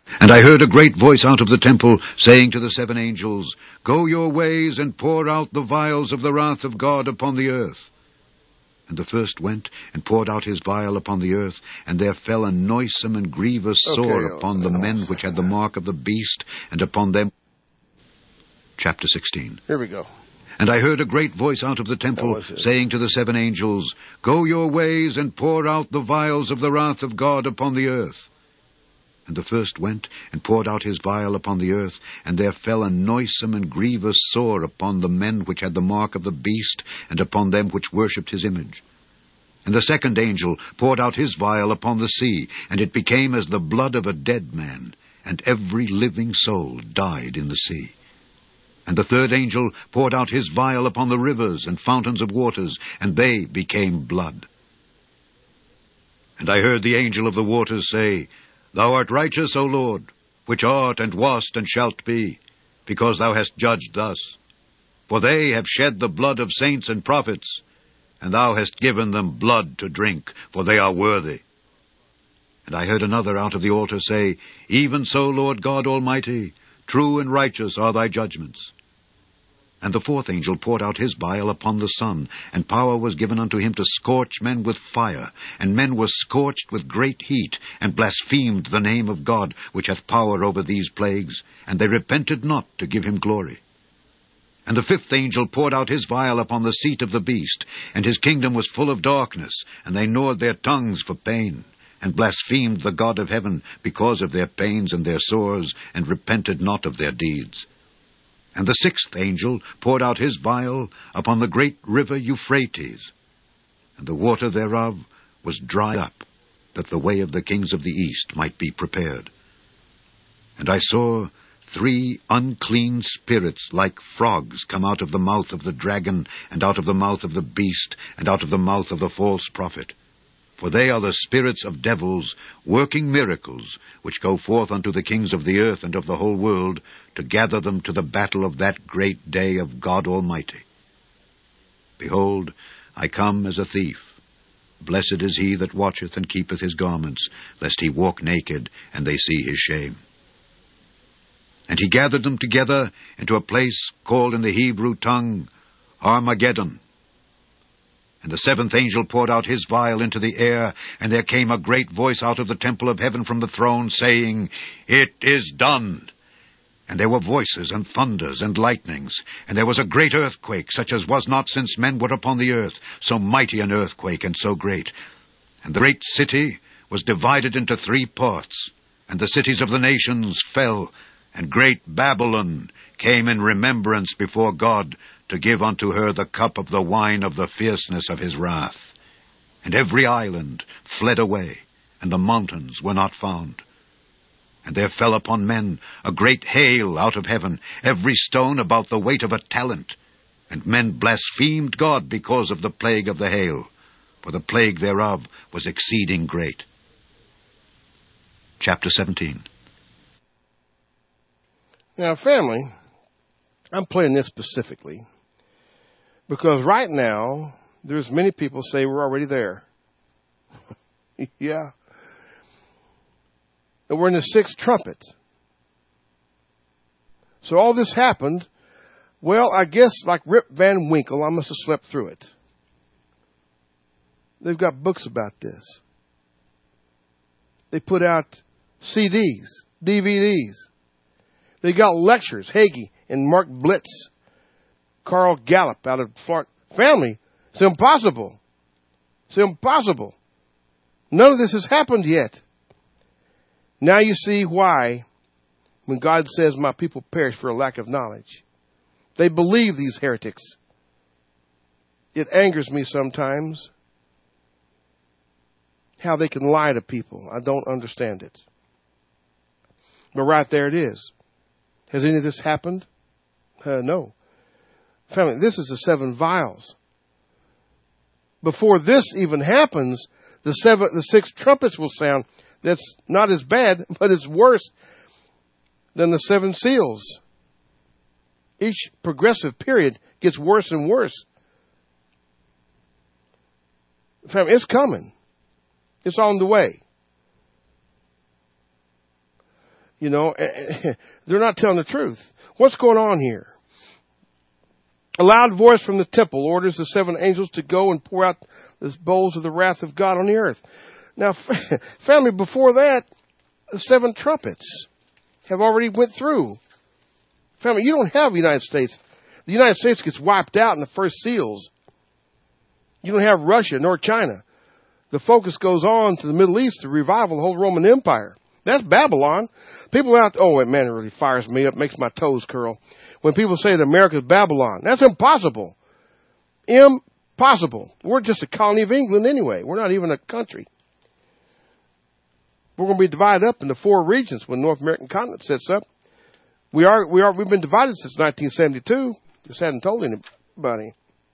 And I heard a great voice out of the temple, saying to the seven angels, Go your ways, and pour out the vials of the wrath of God upon the earth. And the first went, and poured out his vial upon the earth, and there fell a noisome and grievous sore okay, upon the men which had the mark of the beast, and upon them. Chapter sixteen. Here we go. And I heard a great voice out of the temple, saying to the seven angels, Go your ways, and pour out the vials of the wrath of God upon the earth. And the first went, and poured out his vial upon the earth, and there fell a noisome and grievous sore upon the men which had the mark of the beast, and upon them which worshipped his image. And the second angel poured out his vial upon the sea, and it became as the blood of a dead man, and every living soul died in the sea. And the third angel poured out his vial upon the rivers and fountains of waters, and they became blood. And I heard the angel of the waters say, Thou art righteous, O Lord, which art and wast and shalt be, because thou hast judged thus. For they have shed the blood of saints and prophets, and thou hast given them blood to drink, for they are worthy. And I heard another out of the altar say, Even so, Lord God Almighty, true and righteous are thy judgments. And the fourth angel poured out his vial upon the sun, and power was given unto him to scorch men with fire. And men were scorched with great heat, and blasphemed the name of God, which hath power over these plagues, and they repented not to give him glory. And the fifth angel poured out his vial upon the seat of the beast, and his kingdom was full of darkness, and they gnawed their tongues for pain, and blasphemed the God of heaven because of their pains and their sores, and repented not of their deeds. And the sixth angel poured out his vial upon the great river Euphrates, and the water thereof was dried up, that the way of the kings of the east might be prepared. And I saw three unclean spirits like frogs come out of the mouth of the dragon, and out of the mouth of the beast, and out of the mouth of the false prophet. For they are the spirits of devils, working miracles, which go forth unto the kings of the earth and of the whole world, to gather them to the battle of that great day of God Almighty. Behold, I come as a thief. Blessed is he that watcheth and keepeth his garments, lest he walk naked, and they see his shame. And he gathered them together into a place called in the Hebrew tongue Armageddon. And the seventh angel poured out his vial into the air, and there came a great voice out of the temple of heaven from the throne, saying, It is done. And there were voices, and thunders, and lightnings, and there was a great earthquake, such as was not since men were upon the earth, so mighty an earthquake, and so great. And the great city was divided into three parts, and the cities of the nations fell, and great Babylon came in remembrance before God, to give unto her the cup of the wine of the fierceness of his wrath. And every island fled away, and the mountains were not found. And there fell upon men a great hail out of heaven, every stone about the weight of a talent. And men blasphemed God because of the plague of the hail, for the plague thereof was exceeding great. Chapter seventeen. Now, family, I'm playing this specifically because right now, there's many people say we're already there. Yeah. And we're in the sixth trumpet. So all this happened. Well, I guess like Rip Van Winkle, I must have slept through it. They've got books about this. They put out C Ds, D V Ds. They got lectures, Hagee and Mark Blitz, Carl Gallup out of Florida. Family, it's impossible. It's impossible. None of this has happened yet. Now you see why, when God says, my people perish for a lack of knowledge, they believe these heretics. It angers me sometimes how they can lie to people. I don't understand it. But right there it is. Has any of this happened? Uh, no. Family, this is the seven vials. Before this even happens, the seven, the six trumpets will sound. That's not as bad, but it's worse than the seven seals. Each progressive period gets worse and worse. Family, it's coming. It's on the way. You know, they're not telling the truth. What's going on here? A loud voice from the temple orders the seven angels to go and pour out the bowls of the wrath of God on the earth. Now, family, before that, the seven trumpets have already went through. Family, you don't have the United States. The United States gets wiped out in the first seals. You don't have Russia nor China. The focus goes on to the Middle East to revival the whole Roman Empire. That's Babylon. People out, oh man, it really fires me up, makes my toes curl. When people say that America's Babylon, that's impossible. Impossible. We're just a colony of England anyway. We're not even a country. We're going to be divided up into four regions when the North American continent sets up. We are, we are, we've been divided since nineteen seventy-two. Just hadn't told anybody.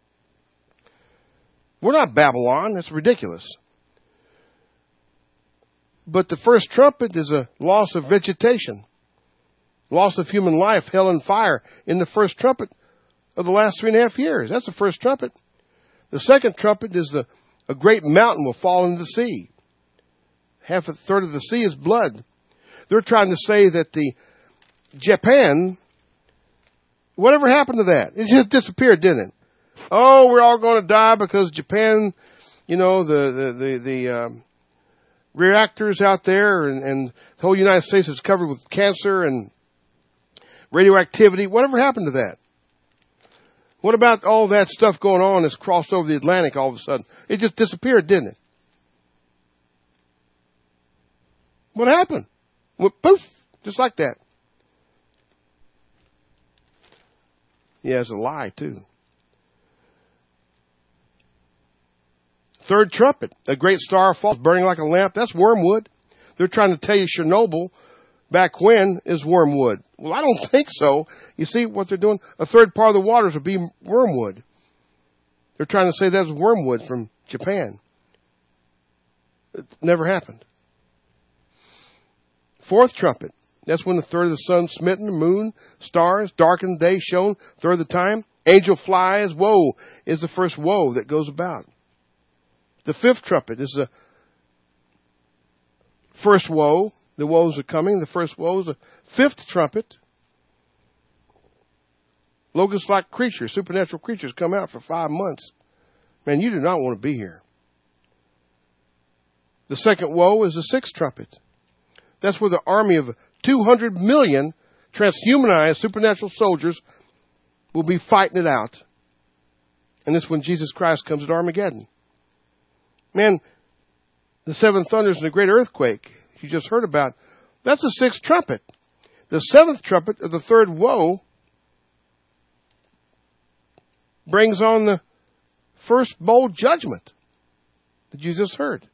We're not Babylon. That's ridiculous. But the first trumpet is a loss of vegetation, loss of human life, hell and fire in the first trumpet of the last three and a half years. That's the first trumpet. The second trumpet is the, a great mountain will fall into the sea. Half a third of the sea is blood. They're trying to say that the Japan, whatever happened to that? It just disappeared, didn't it? Oh, we're all going to die because Japan, you know, the, the, the, the, um, reactors out there and, and the whole United States is covered with cancer and radioactivity. Whatever happened to that? What about all that stuff going on that's crossed over the Atlantic all of a sudden? It just disappeared, didn't it? What happened? Well, poof, just like that. Yeah, it's a lie, too. Third trumpet, a great star falls, burning like a lamp. That's wormwood. They're trying to tell you Chernobyl back when is wormwood. Well, I don't think so. You see what they're doing? A third part of the waters would be wormwood. They're trying to say that's wormwood from Japan. It never happened. Fourth trumpet. That's when the third of the sun smitten, the moon, stars, darkened, day shone, third of the time. Angel flies, woe is the first woe that goes about. The fifth trumpet is the first woe. The woes are coming. The first woe is the fifth trumpet. Locust-like creatures, supernatural creatures come out for five months. Man, you do not want to be here. The second woe is the sixth trumpet. That's where the army of two hundred million transhumanized supernatural soldiers will be fighting it out. And this is when Jesus Christ comes at Armageddon. Man, the seven thunders and the great earthquake you just heard about, that's the sixth trumpet. The seventh trumpet of the third woe brings on the first bowl judgment that you just heard.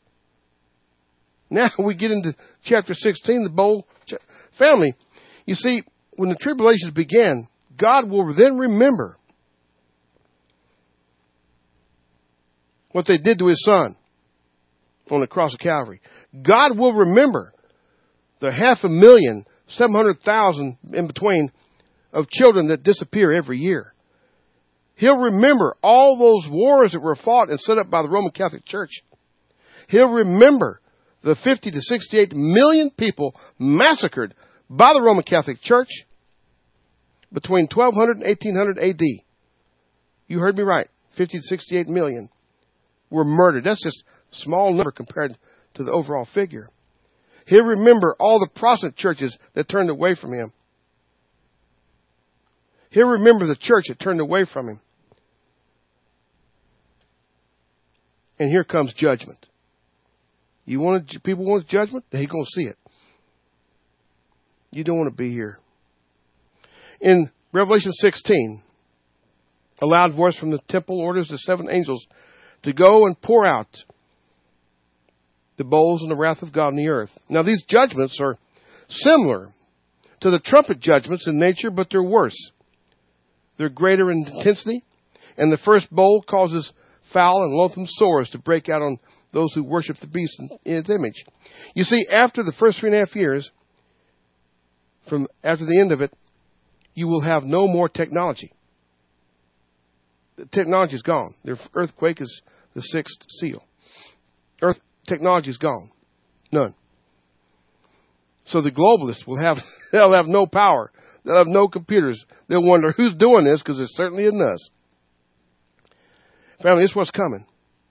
Now we get into chapter sixteen, the bowl family. You see, when the tribulations began, God will then remember what they did to his son on the cross of Calvary. God will remember the half a million, seven hundred thousand in between of children that disappear every year. He'll remember all those wars that were fought and set up by the Roman Catholic Church. He'll remember the fifty to sixty-eight million people massacred by the Roman Catholic Church between twelve hundred and eighteen hundred A D. You heard me right. fifty to sixty-eight million were murdered. That's just a small number compared to the overall figure. He'll remember all the Protestant churches that turned away from him. He'll remember the church that turned away from him. And here comes judgment. You want to, people want judgment? They're going to see it. You don't want to be here. In Revelation sixteen, a loud voice from the temple orders the seven angels to go and pour out the bowls and the wrath of God on the earth. Now, these judgments are similar to the trumpet judgments in nature, but they're worse. They're greater in intensity, and the first bowl causes foul and loathsome sores to break out on those who worship the beast in its image. You see, after the first three and a half years, from after the end of it, you will have no more technology. The technology is gone. The earthquake is the sixth seal. Earth technology is gone. None. So the globalists will have, they'll have no power. They'll have no computers. They'll wonder who's doing this, because it certainly isn't us. Family, this is what's coming.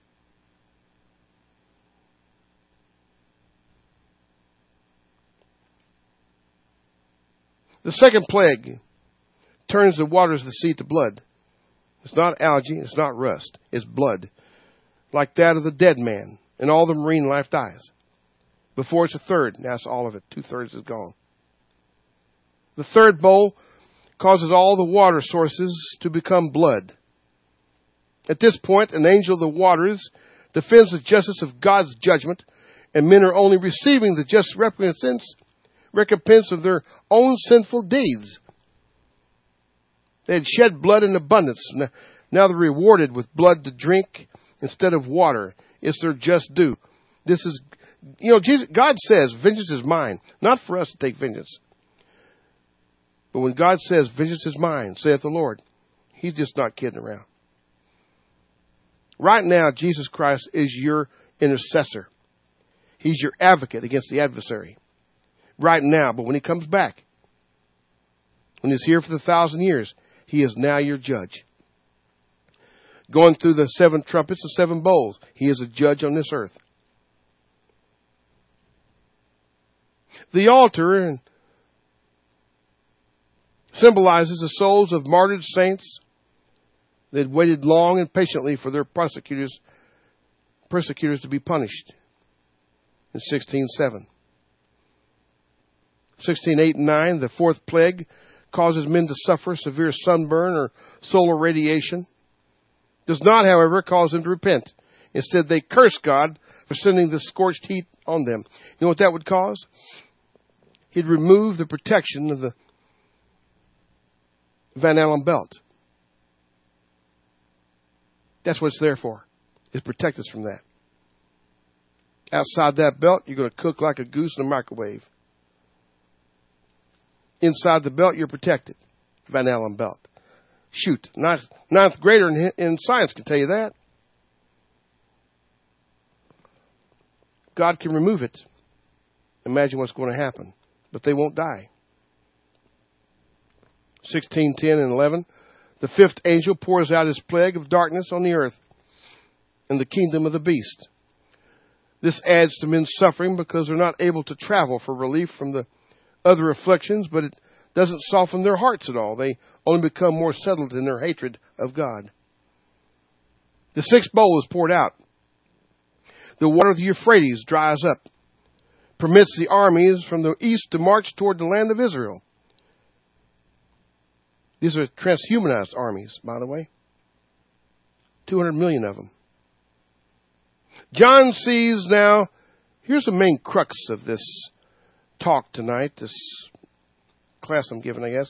The second plague turns the waters of the sea to blood. It's not algae. It's not rust. It's blood. Like that of the dead man. And all the marine life dies. Before it's a third. That's all of it. Two-thirds is gone. The third bowl causes all the water sources to become blood. At this point, an angel of the waters defends the justice of God's judgment, and men are only receiving the just recompense recompense of their own sinful deeds. They had shed blood in abundance. Now they're rewarded with blood to drink instead of water. It's their just due. This is, you know, Jesus, God says, vengeance is mine. Not for us to take vengeance. But when God says, vengeance is mine, saith the Lord, He's just not kidding around. Right now, Jesus Christ is your intercessor. He's your advocate against the adversary. Right now, but when He comes back, when He's here for the thousand years, He is now your judge. Going through the seven trumpets and seven bowls, He is a judge on this earth. The altar symbolizes the souls of martyred saints that had waited long and patiently for their persecutors, persecutors to be punished in sixteen seven. sixteen eight and nine, the fourth plague causes men to suffer severe sunburn or solar radiation. Does not, however, cause them to repent. Instead, they curse God for sending the scorched heat on them. You know what that would cause? He'd remove the protection of the Van Allen belt. That's what it's there for. It's protect us from that. Outside that belt, you're going to cook like a goose in a microwave. Inside the belt, you're protected. Van Allen belt. Shoot, ninth, ninth grader in, in science can tell you that. God can remove it. Imagine what's going to happen. But they won't die. sixteen ten and eleven. The fifth angel pours out his plague of darkness on the earth and the kingdom of the beast. This adds to men's suffering because they're not able to travel for relief from the other afflictions, but it doesn't soften their hearts at all. They only become more settled in their hatred of God. The sixth bowl is poured out. The water of the Euphrates dries up, permits the armies from the east to march toward the land of Israel. These are transhumanized armies, by the way. two hundred million of them. John sees now, here's the main crux of this talk tonight, this class I'm giving, I guess.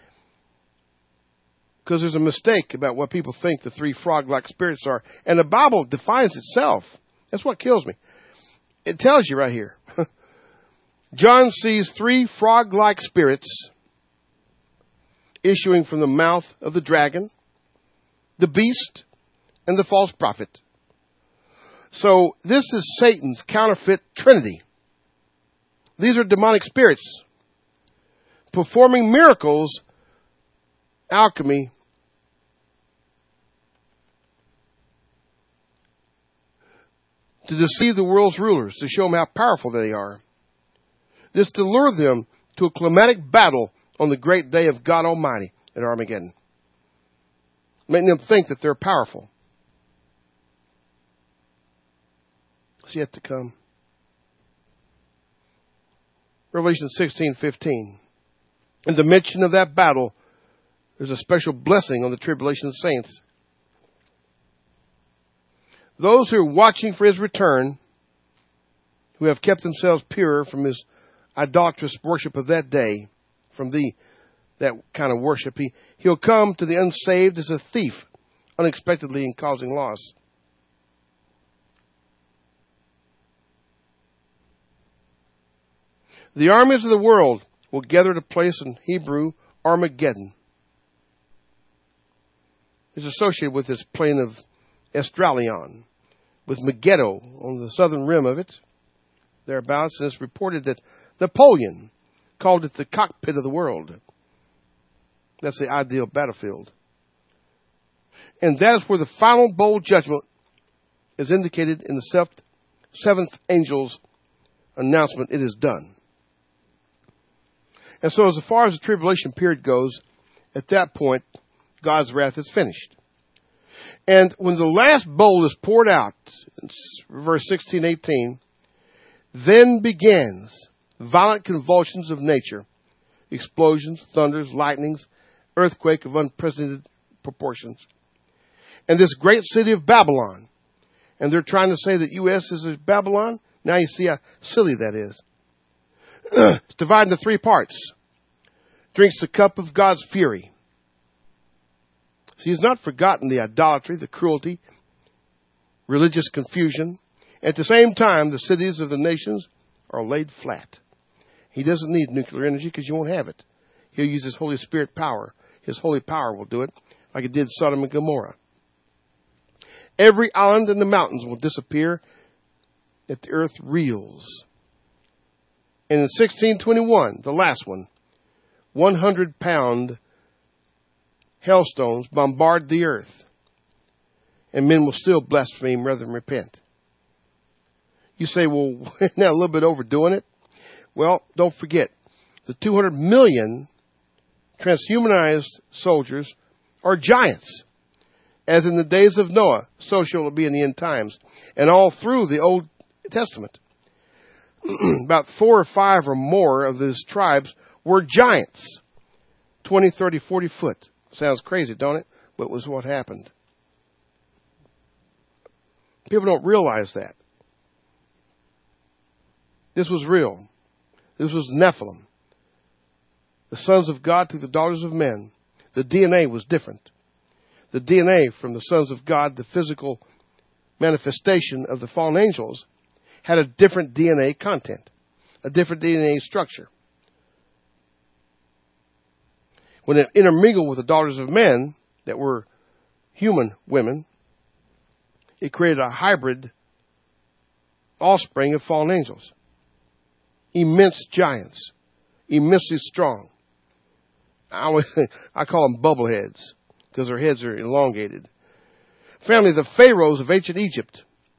Because there's a mistake about what people think the three frog-like spirits are. And the Bible defines itself. That's what kills me. It tells you right here. John sees three frog-like spirits issuing from the mouth of the dragon, the beast, and the false prophet. So this is Satan's counterfeit trinity. These are demonic spirits performing miracles, alchemy, to deceive the world's rulers, to show them how powerful they are. This to lure them to a climatic battle on the great day of God Almighty at Armageddon, making them think that they're powerful. It's yet to come. Revelation sixteen fifteen. In the mention of that battle, there's a special blessing on the tribulation saints. Those who are watching for His return, who have kept themselves pure from His idolatrous worship of that day, from the that kind of worship, he, He'll come to the unsaved as a thief, unexpectedly and causing loss. The armies of the world will gather at a place in Hebrew, Armageddon. It's associated with this plain of Esdraelon, with Megiddo on the southern rim of it, thereabouts, and it's reported that Napoleon called it the cockpit of the world. That's the ideal battlefield. And that's where the final bowl judgment is indicated in the seventh angel's announcement. It is done. And so as far as the tribulation period goes, at that point, God's wrath is finished. And when the last bowl is poured out, in verse sixteen, eighteen, then begins violent convulsions of nature, explosions, thunders, lightnings, earthquake of unprecedented proportions. And this great city of Babylon, and they're trying to say that U S is Babylon. Now you see how silly that is. It's divided into three parts. Drinks the cup of God's fury. See, he's not forgotten the idolatry, the cruelty, religious confusion. At the same time, the cities of the nations are laid flat. He doesn't need nuclear energy because you won't have it. He'll use his Holy Spirit power. His holy power will do it like it did Sodom and Gomorrah. Every island in the mountains will disappear that the earth reels. And in sixteen twenty-one, the last one, one hundred pound hailstones bombard the earth. And men will still blaspheme rather than repent. You say, well, isn't that a little bit overdoing it? Well, don't forget, the two hundred million transhumanized soldiers are giants. As in the days of Noah, so shall it be in the end times. And all through the Old Testament, about four or five or more of these tribes were giants. twenty, thirty, forty foot. Sounds crazy, don't it? But it was what happened. People don't realize that. This was real. This was Nephilim. The sons of God to the daughters of men. The D N A was different. The D N A from the sons of God, the physical manifestation of the fallen angels, had a different D N A content, a different D N A structure. When it intermingled with the daughters of men that were human women, it created a hybrid offspring of fallen angels. Immense giants, immensely strong. I, I call them bubbleheads because their heads are elongated. Family, the pharaohs of ancient Egypt,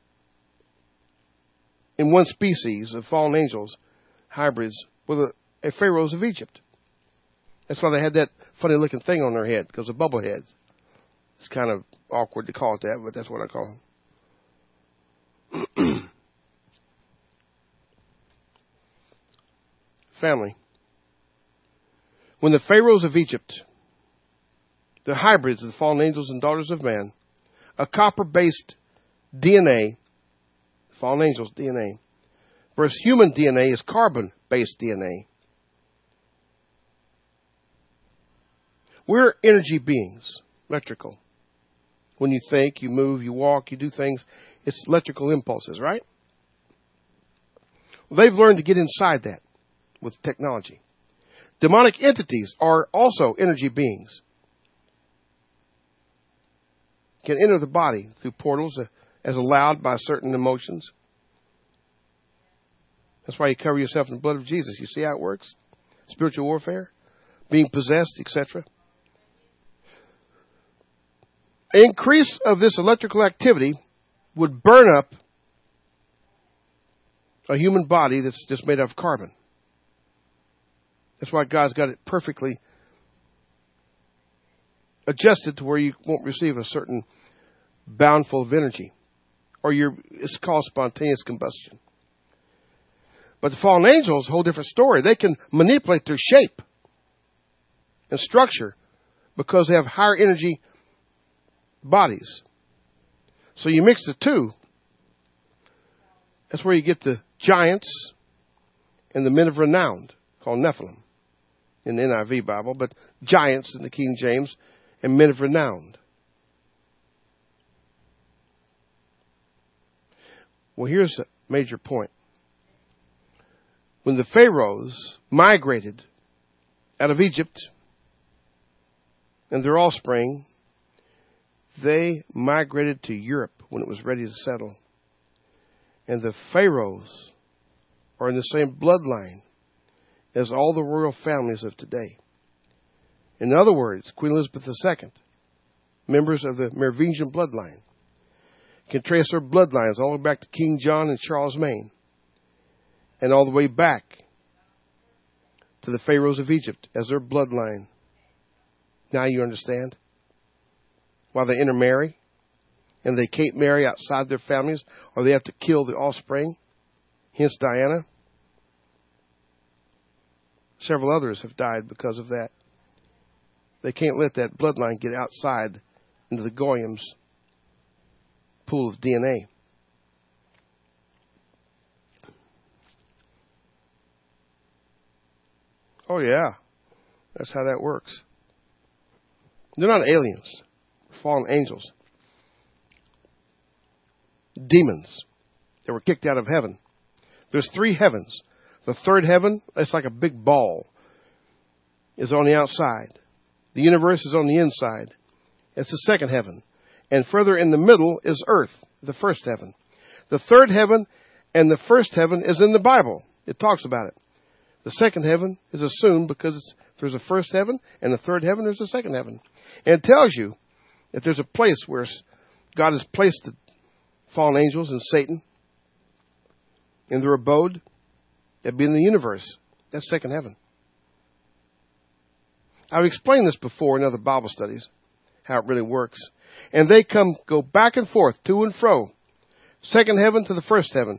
in one species of fallen angels, hybrids, were the uh, pharaohs of Egypt. That's why they had that funny looking thing on their head, because of bubbleheads. It's kind of awkward to call it that, but that's what I call them. Family, when the pharaohs of Egypt, the hybrids of the fallen angels and daughters of man, a copper-based D N A, fallen angels' D N A, versus human D N A is carbon-based D N A. We're energy beings, electrical. When you think, you move, you walk, you do things, it's electrical impulses, right? Well, they've learned to get inside that with technology. Demonic entities are also energy beings. Can enter the body through portals as allowed by certain emotions. That's why you cover yourself in the blood of Jesus. You see how it works? Spiritual warfare, being possessed, et cetera. Increase of this electrical activity would burn up a human body that's just made of carbon. That's why God's got it perfectly adjusted to where you won't receive a certain boundful of energy. Or you're, it's called spontaneous combustion. But the fallen angels, a whole different story. They can manipulate their shape and structure because they have higher energy bodies. So you mix the two. That's where you get the giants and the men of renown, called Nephilim in the N I V Bible, but giants in the King James and men of renown. Well, here's a major point. When the pharaohs migrated out of Egypt and their offspring, they migrated to Europe when it was ready to settle. And the pharaohs are in the same bloodline as all the royal families of today. In other words, Queen Elizabeth the Second, members of the Merovingian bloodline, can trace their bloodlines all the way back to King John and Charlemagne, and all the way back to the pharaohs of Egypt as their bloodline. Now you understand why they intermarry, and they can't marry outside their families, or they have to kill the offspring. Hence Diana. Several others have died because of that. They can't let that bloodline get outside into the Goyim's pool of D N A. Oh, yeah. That's how that works. They're not aliens. Fallen angels. Demons that were kicked out of heaven. There's three heavens. The third heaven, it's like a big ball, is on the outside. The universe is on the inside. It's the second heaven. And further in the middle is earth, the first heaven. The third heaven and the first heaven is in the Bible. It talks about it. The second heaven is assumed because there's a first heaven, and the third heaven, there's a second heaven. And it tells you that there's a place where God has placed the fallen angels and Satan in their abode. That'd be in the universe. That's second heaven. I've explained this before in other Bible studies, how it really works. And they come, go back and forth, to and fro. Second heaven to the first heaven.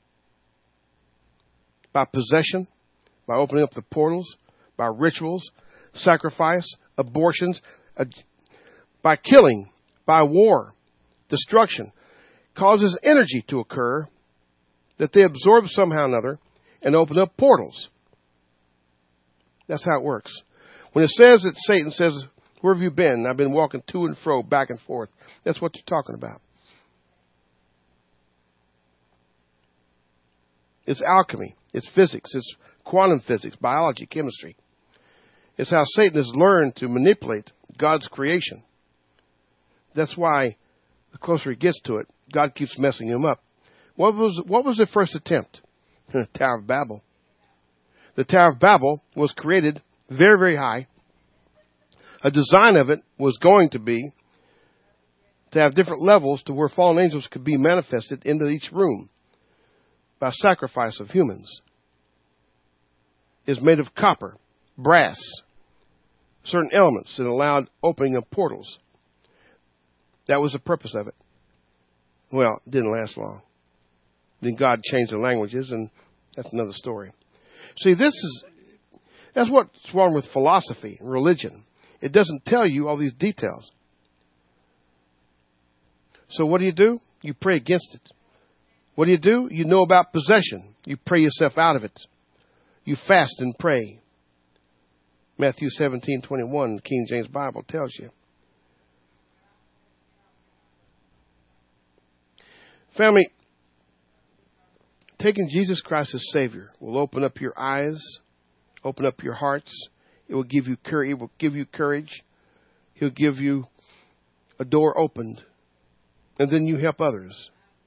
By possession, by opening up the portals, by rituals, sacrifice, abortions, uh, by killing, by war, destruction. Causes energy to occur that they absorb somehow or another and open up portals. That's how it works. When it says that Satan says, where have you been? I've been walking to and fro, back and forth. That's what you're talking about. It's alchemy. It's physics. It's quantum physics, biology, chemistry. It's how Satan has learned to manipulate God's creation. That's why the closer he gets to it, God keeps messing him up. What was what was the first attempt? The Tower of Babel. The Tower of Babel was created very, very high. A design of it was going to be to have different levels to where fallen angels could be manifested into each room by sacrifice of humans. It's made of copper, brass, certain elements that allowed opening of portals. That was the purpose of it. Well, it didn't last long. Then God changed the languages, and that's another story. See, this is, that's what's wrong with philosophy and religion. It doesn't tell you all these details. So what do you do? You pray against it. What do you do? You know about possession. You pray yourself out of it. You fast and pray. Matthew seventeen twenty-one, the King James Bible tells you. Family, taking Jesus Christ as Savior will open up your eyes, open up your hearts. It will give you courage. It will give you courage. He'll give you a door opened, and then you help others.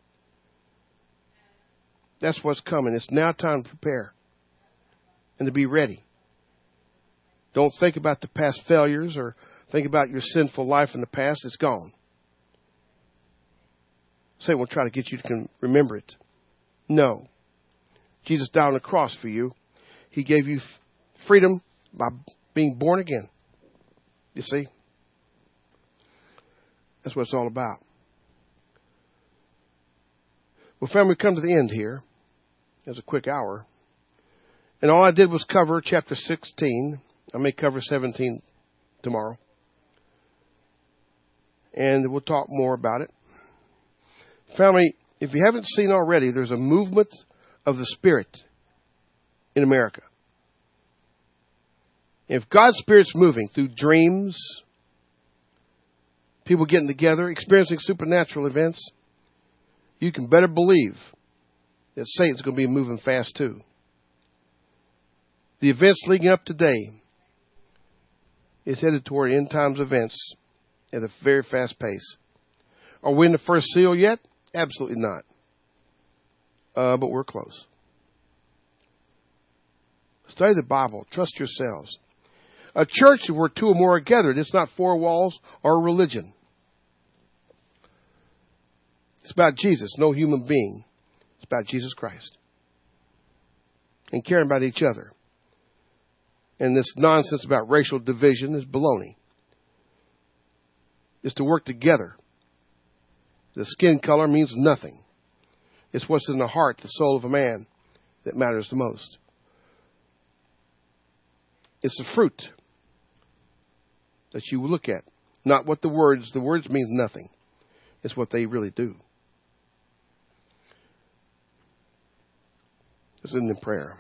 That's what's coming. It's now time to prepare and to be ready. Don't think about the past failures or think about your sinful life in the past. It's gone. Satan will try to get you to remember it. No. Jesus died on the cross for you. He gave you freedom by being born again. You see? That's what it's all about. Well, family, we come to the end here. It's a quick hour. And all I did was cover chapter sixteen. I may cover seventeen tomorrow. And we'll talk more about it. Family, if you haven't seen already, there's a movement of the Spirit in America. If God's Spirit's moving through dreams, people getting together, experiencing supernatural events, you can better believe that Satan's going to be moving fast too. The events leading up today is headed toward end times events at a very fast pace. Are we in the first seal yet? Absolutely not. Uh, but we're close. Study the Bible. Trust yourselves. A church where two or more are gathered. It's not four walls or religion. It's about Jesus, no human being. It's about Jesus Christ. And caring about each other. And this nonsense about racial division is baloney. It's to work together. The skin color means nothing. It's what's in the heart, the soul of a man, that matters the most. It's the fruit that you will look at. Not what the words, the words means nothing. It's what they really do. Let's end in prayer.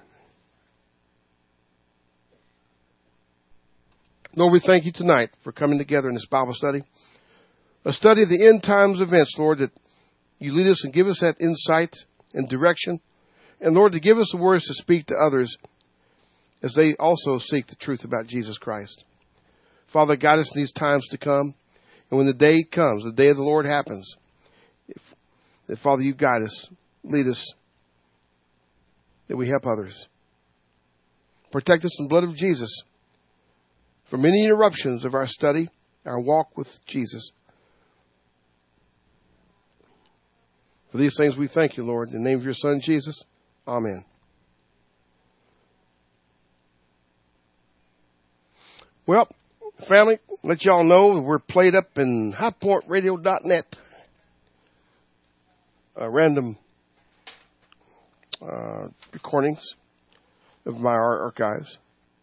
Lord, we thank you tonight for coming together in this Bible study. A study of the end times events, Lord, that you lead us and give us that insight and direction. And Lord, to give us the words to speak to others as they also seek the truth about Jesus Christ. Father, guide us in these times to come. And when the day comes, the day of the Lord happens, if, that Father, you guide us, lead us, that we help others. Protect us in the blood of Jesus from any interruptions of our study, our walk with Jesus. For these things we thank you, Lord. In the name of your Son, Jesus. Amen. Well, family, let y'all know we're played up in high point radio dot net. Uh, random uh, recordings of my archives.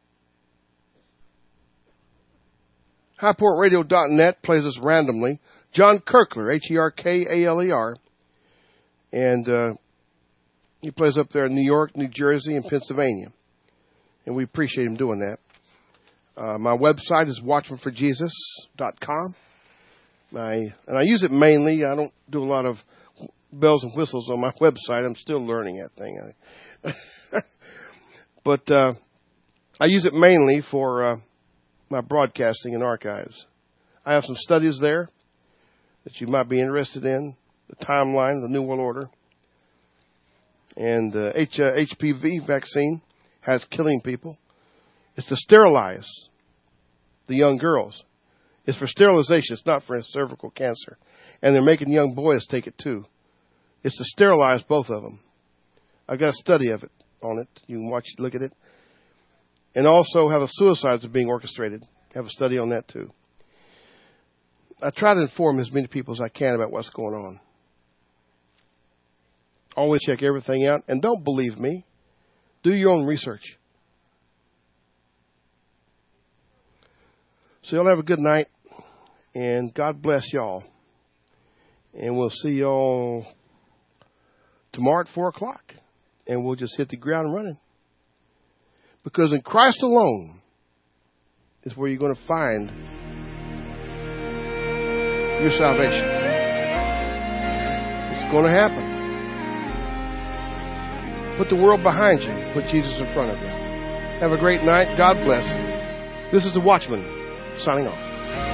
high point radio dot net plays us randomly. John Kerkler, H E R K A L E R. And uh, he plays up there in New York, New Jersey, and Pennsylvania. And we appreciate him doing that. Uh, my website is watchman for jesus dot com. I, and I use it mainly. I don't do a lot of bells and whistles on my website. I'm still learning that thing. I, but uh, I use it mainly for uh, my broadcasting and archives. I have some studies there that you might be interested in. The timeline of the New World Order. And the H, uh, H P V vaccine has killing people. It's to sterilize the young girls. It's for sterilization. It's not for cervical cancer. And they're making young boys take it too. It's to sterilize both of them. I've got a study of it on it. You can watch it, look at it. And also how the suicides are being orchestrated. I have a study on that too. I try to inform as many people as I can about what's going on. Always check everything out. And don't believe me. Do your own research. So y'all have a good night. And God bless y'all. And we'll see y'all tomorrow at four o'clock. And we'll just hit the ground running. Because in Christ alone is where you're going to find your salvation. It's going to happen. Put the world behind you. Put Jesus in front of you. Have a great night. God bless. This is the Watchman signing off.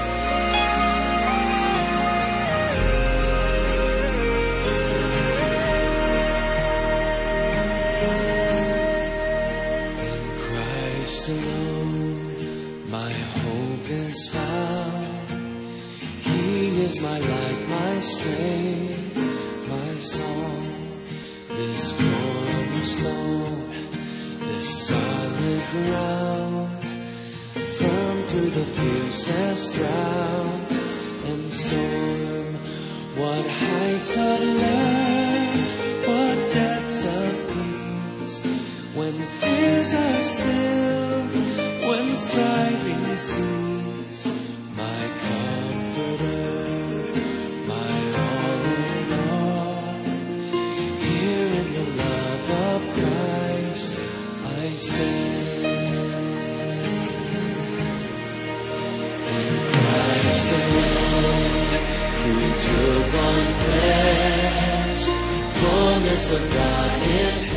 In Christ alone, my hope is found. He is my light, my strength, my song. This cornerstone, this solid ground, firm through the fiercest drought and storm. What heights of love, what depths of peace, when fears are still, when striving cease, my comforter, my all in all. Here in the love of Christ I stand. In Christ alone, who took on flesh, fullness of God in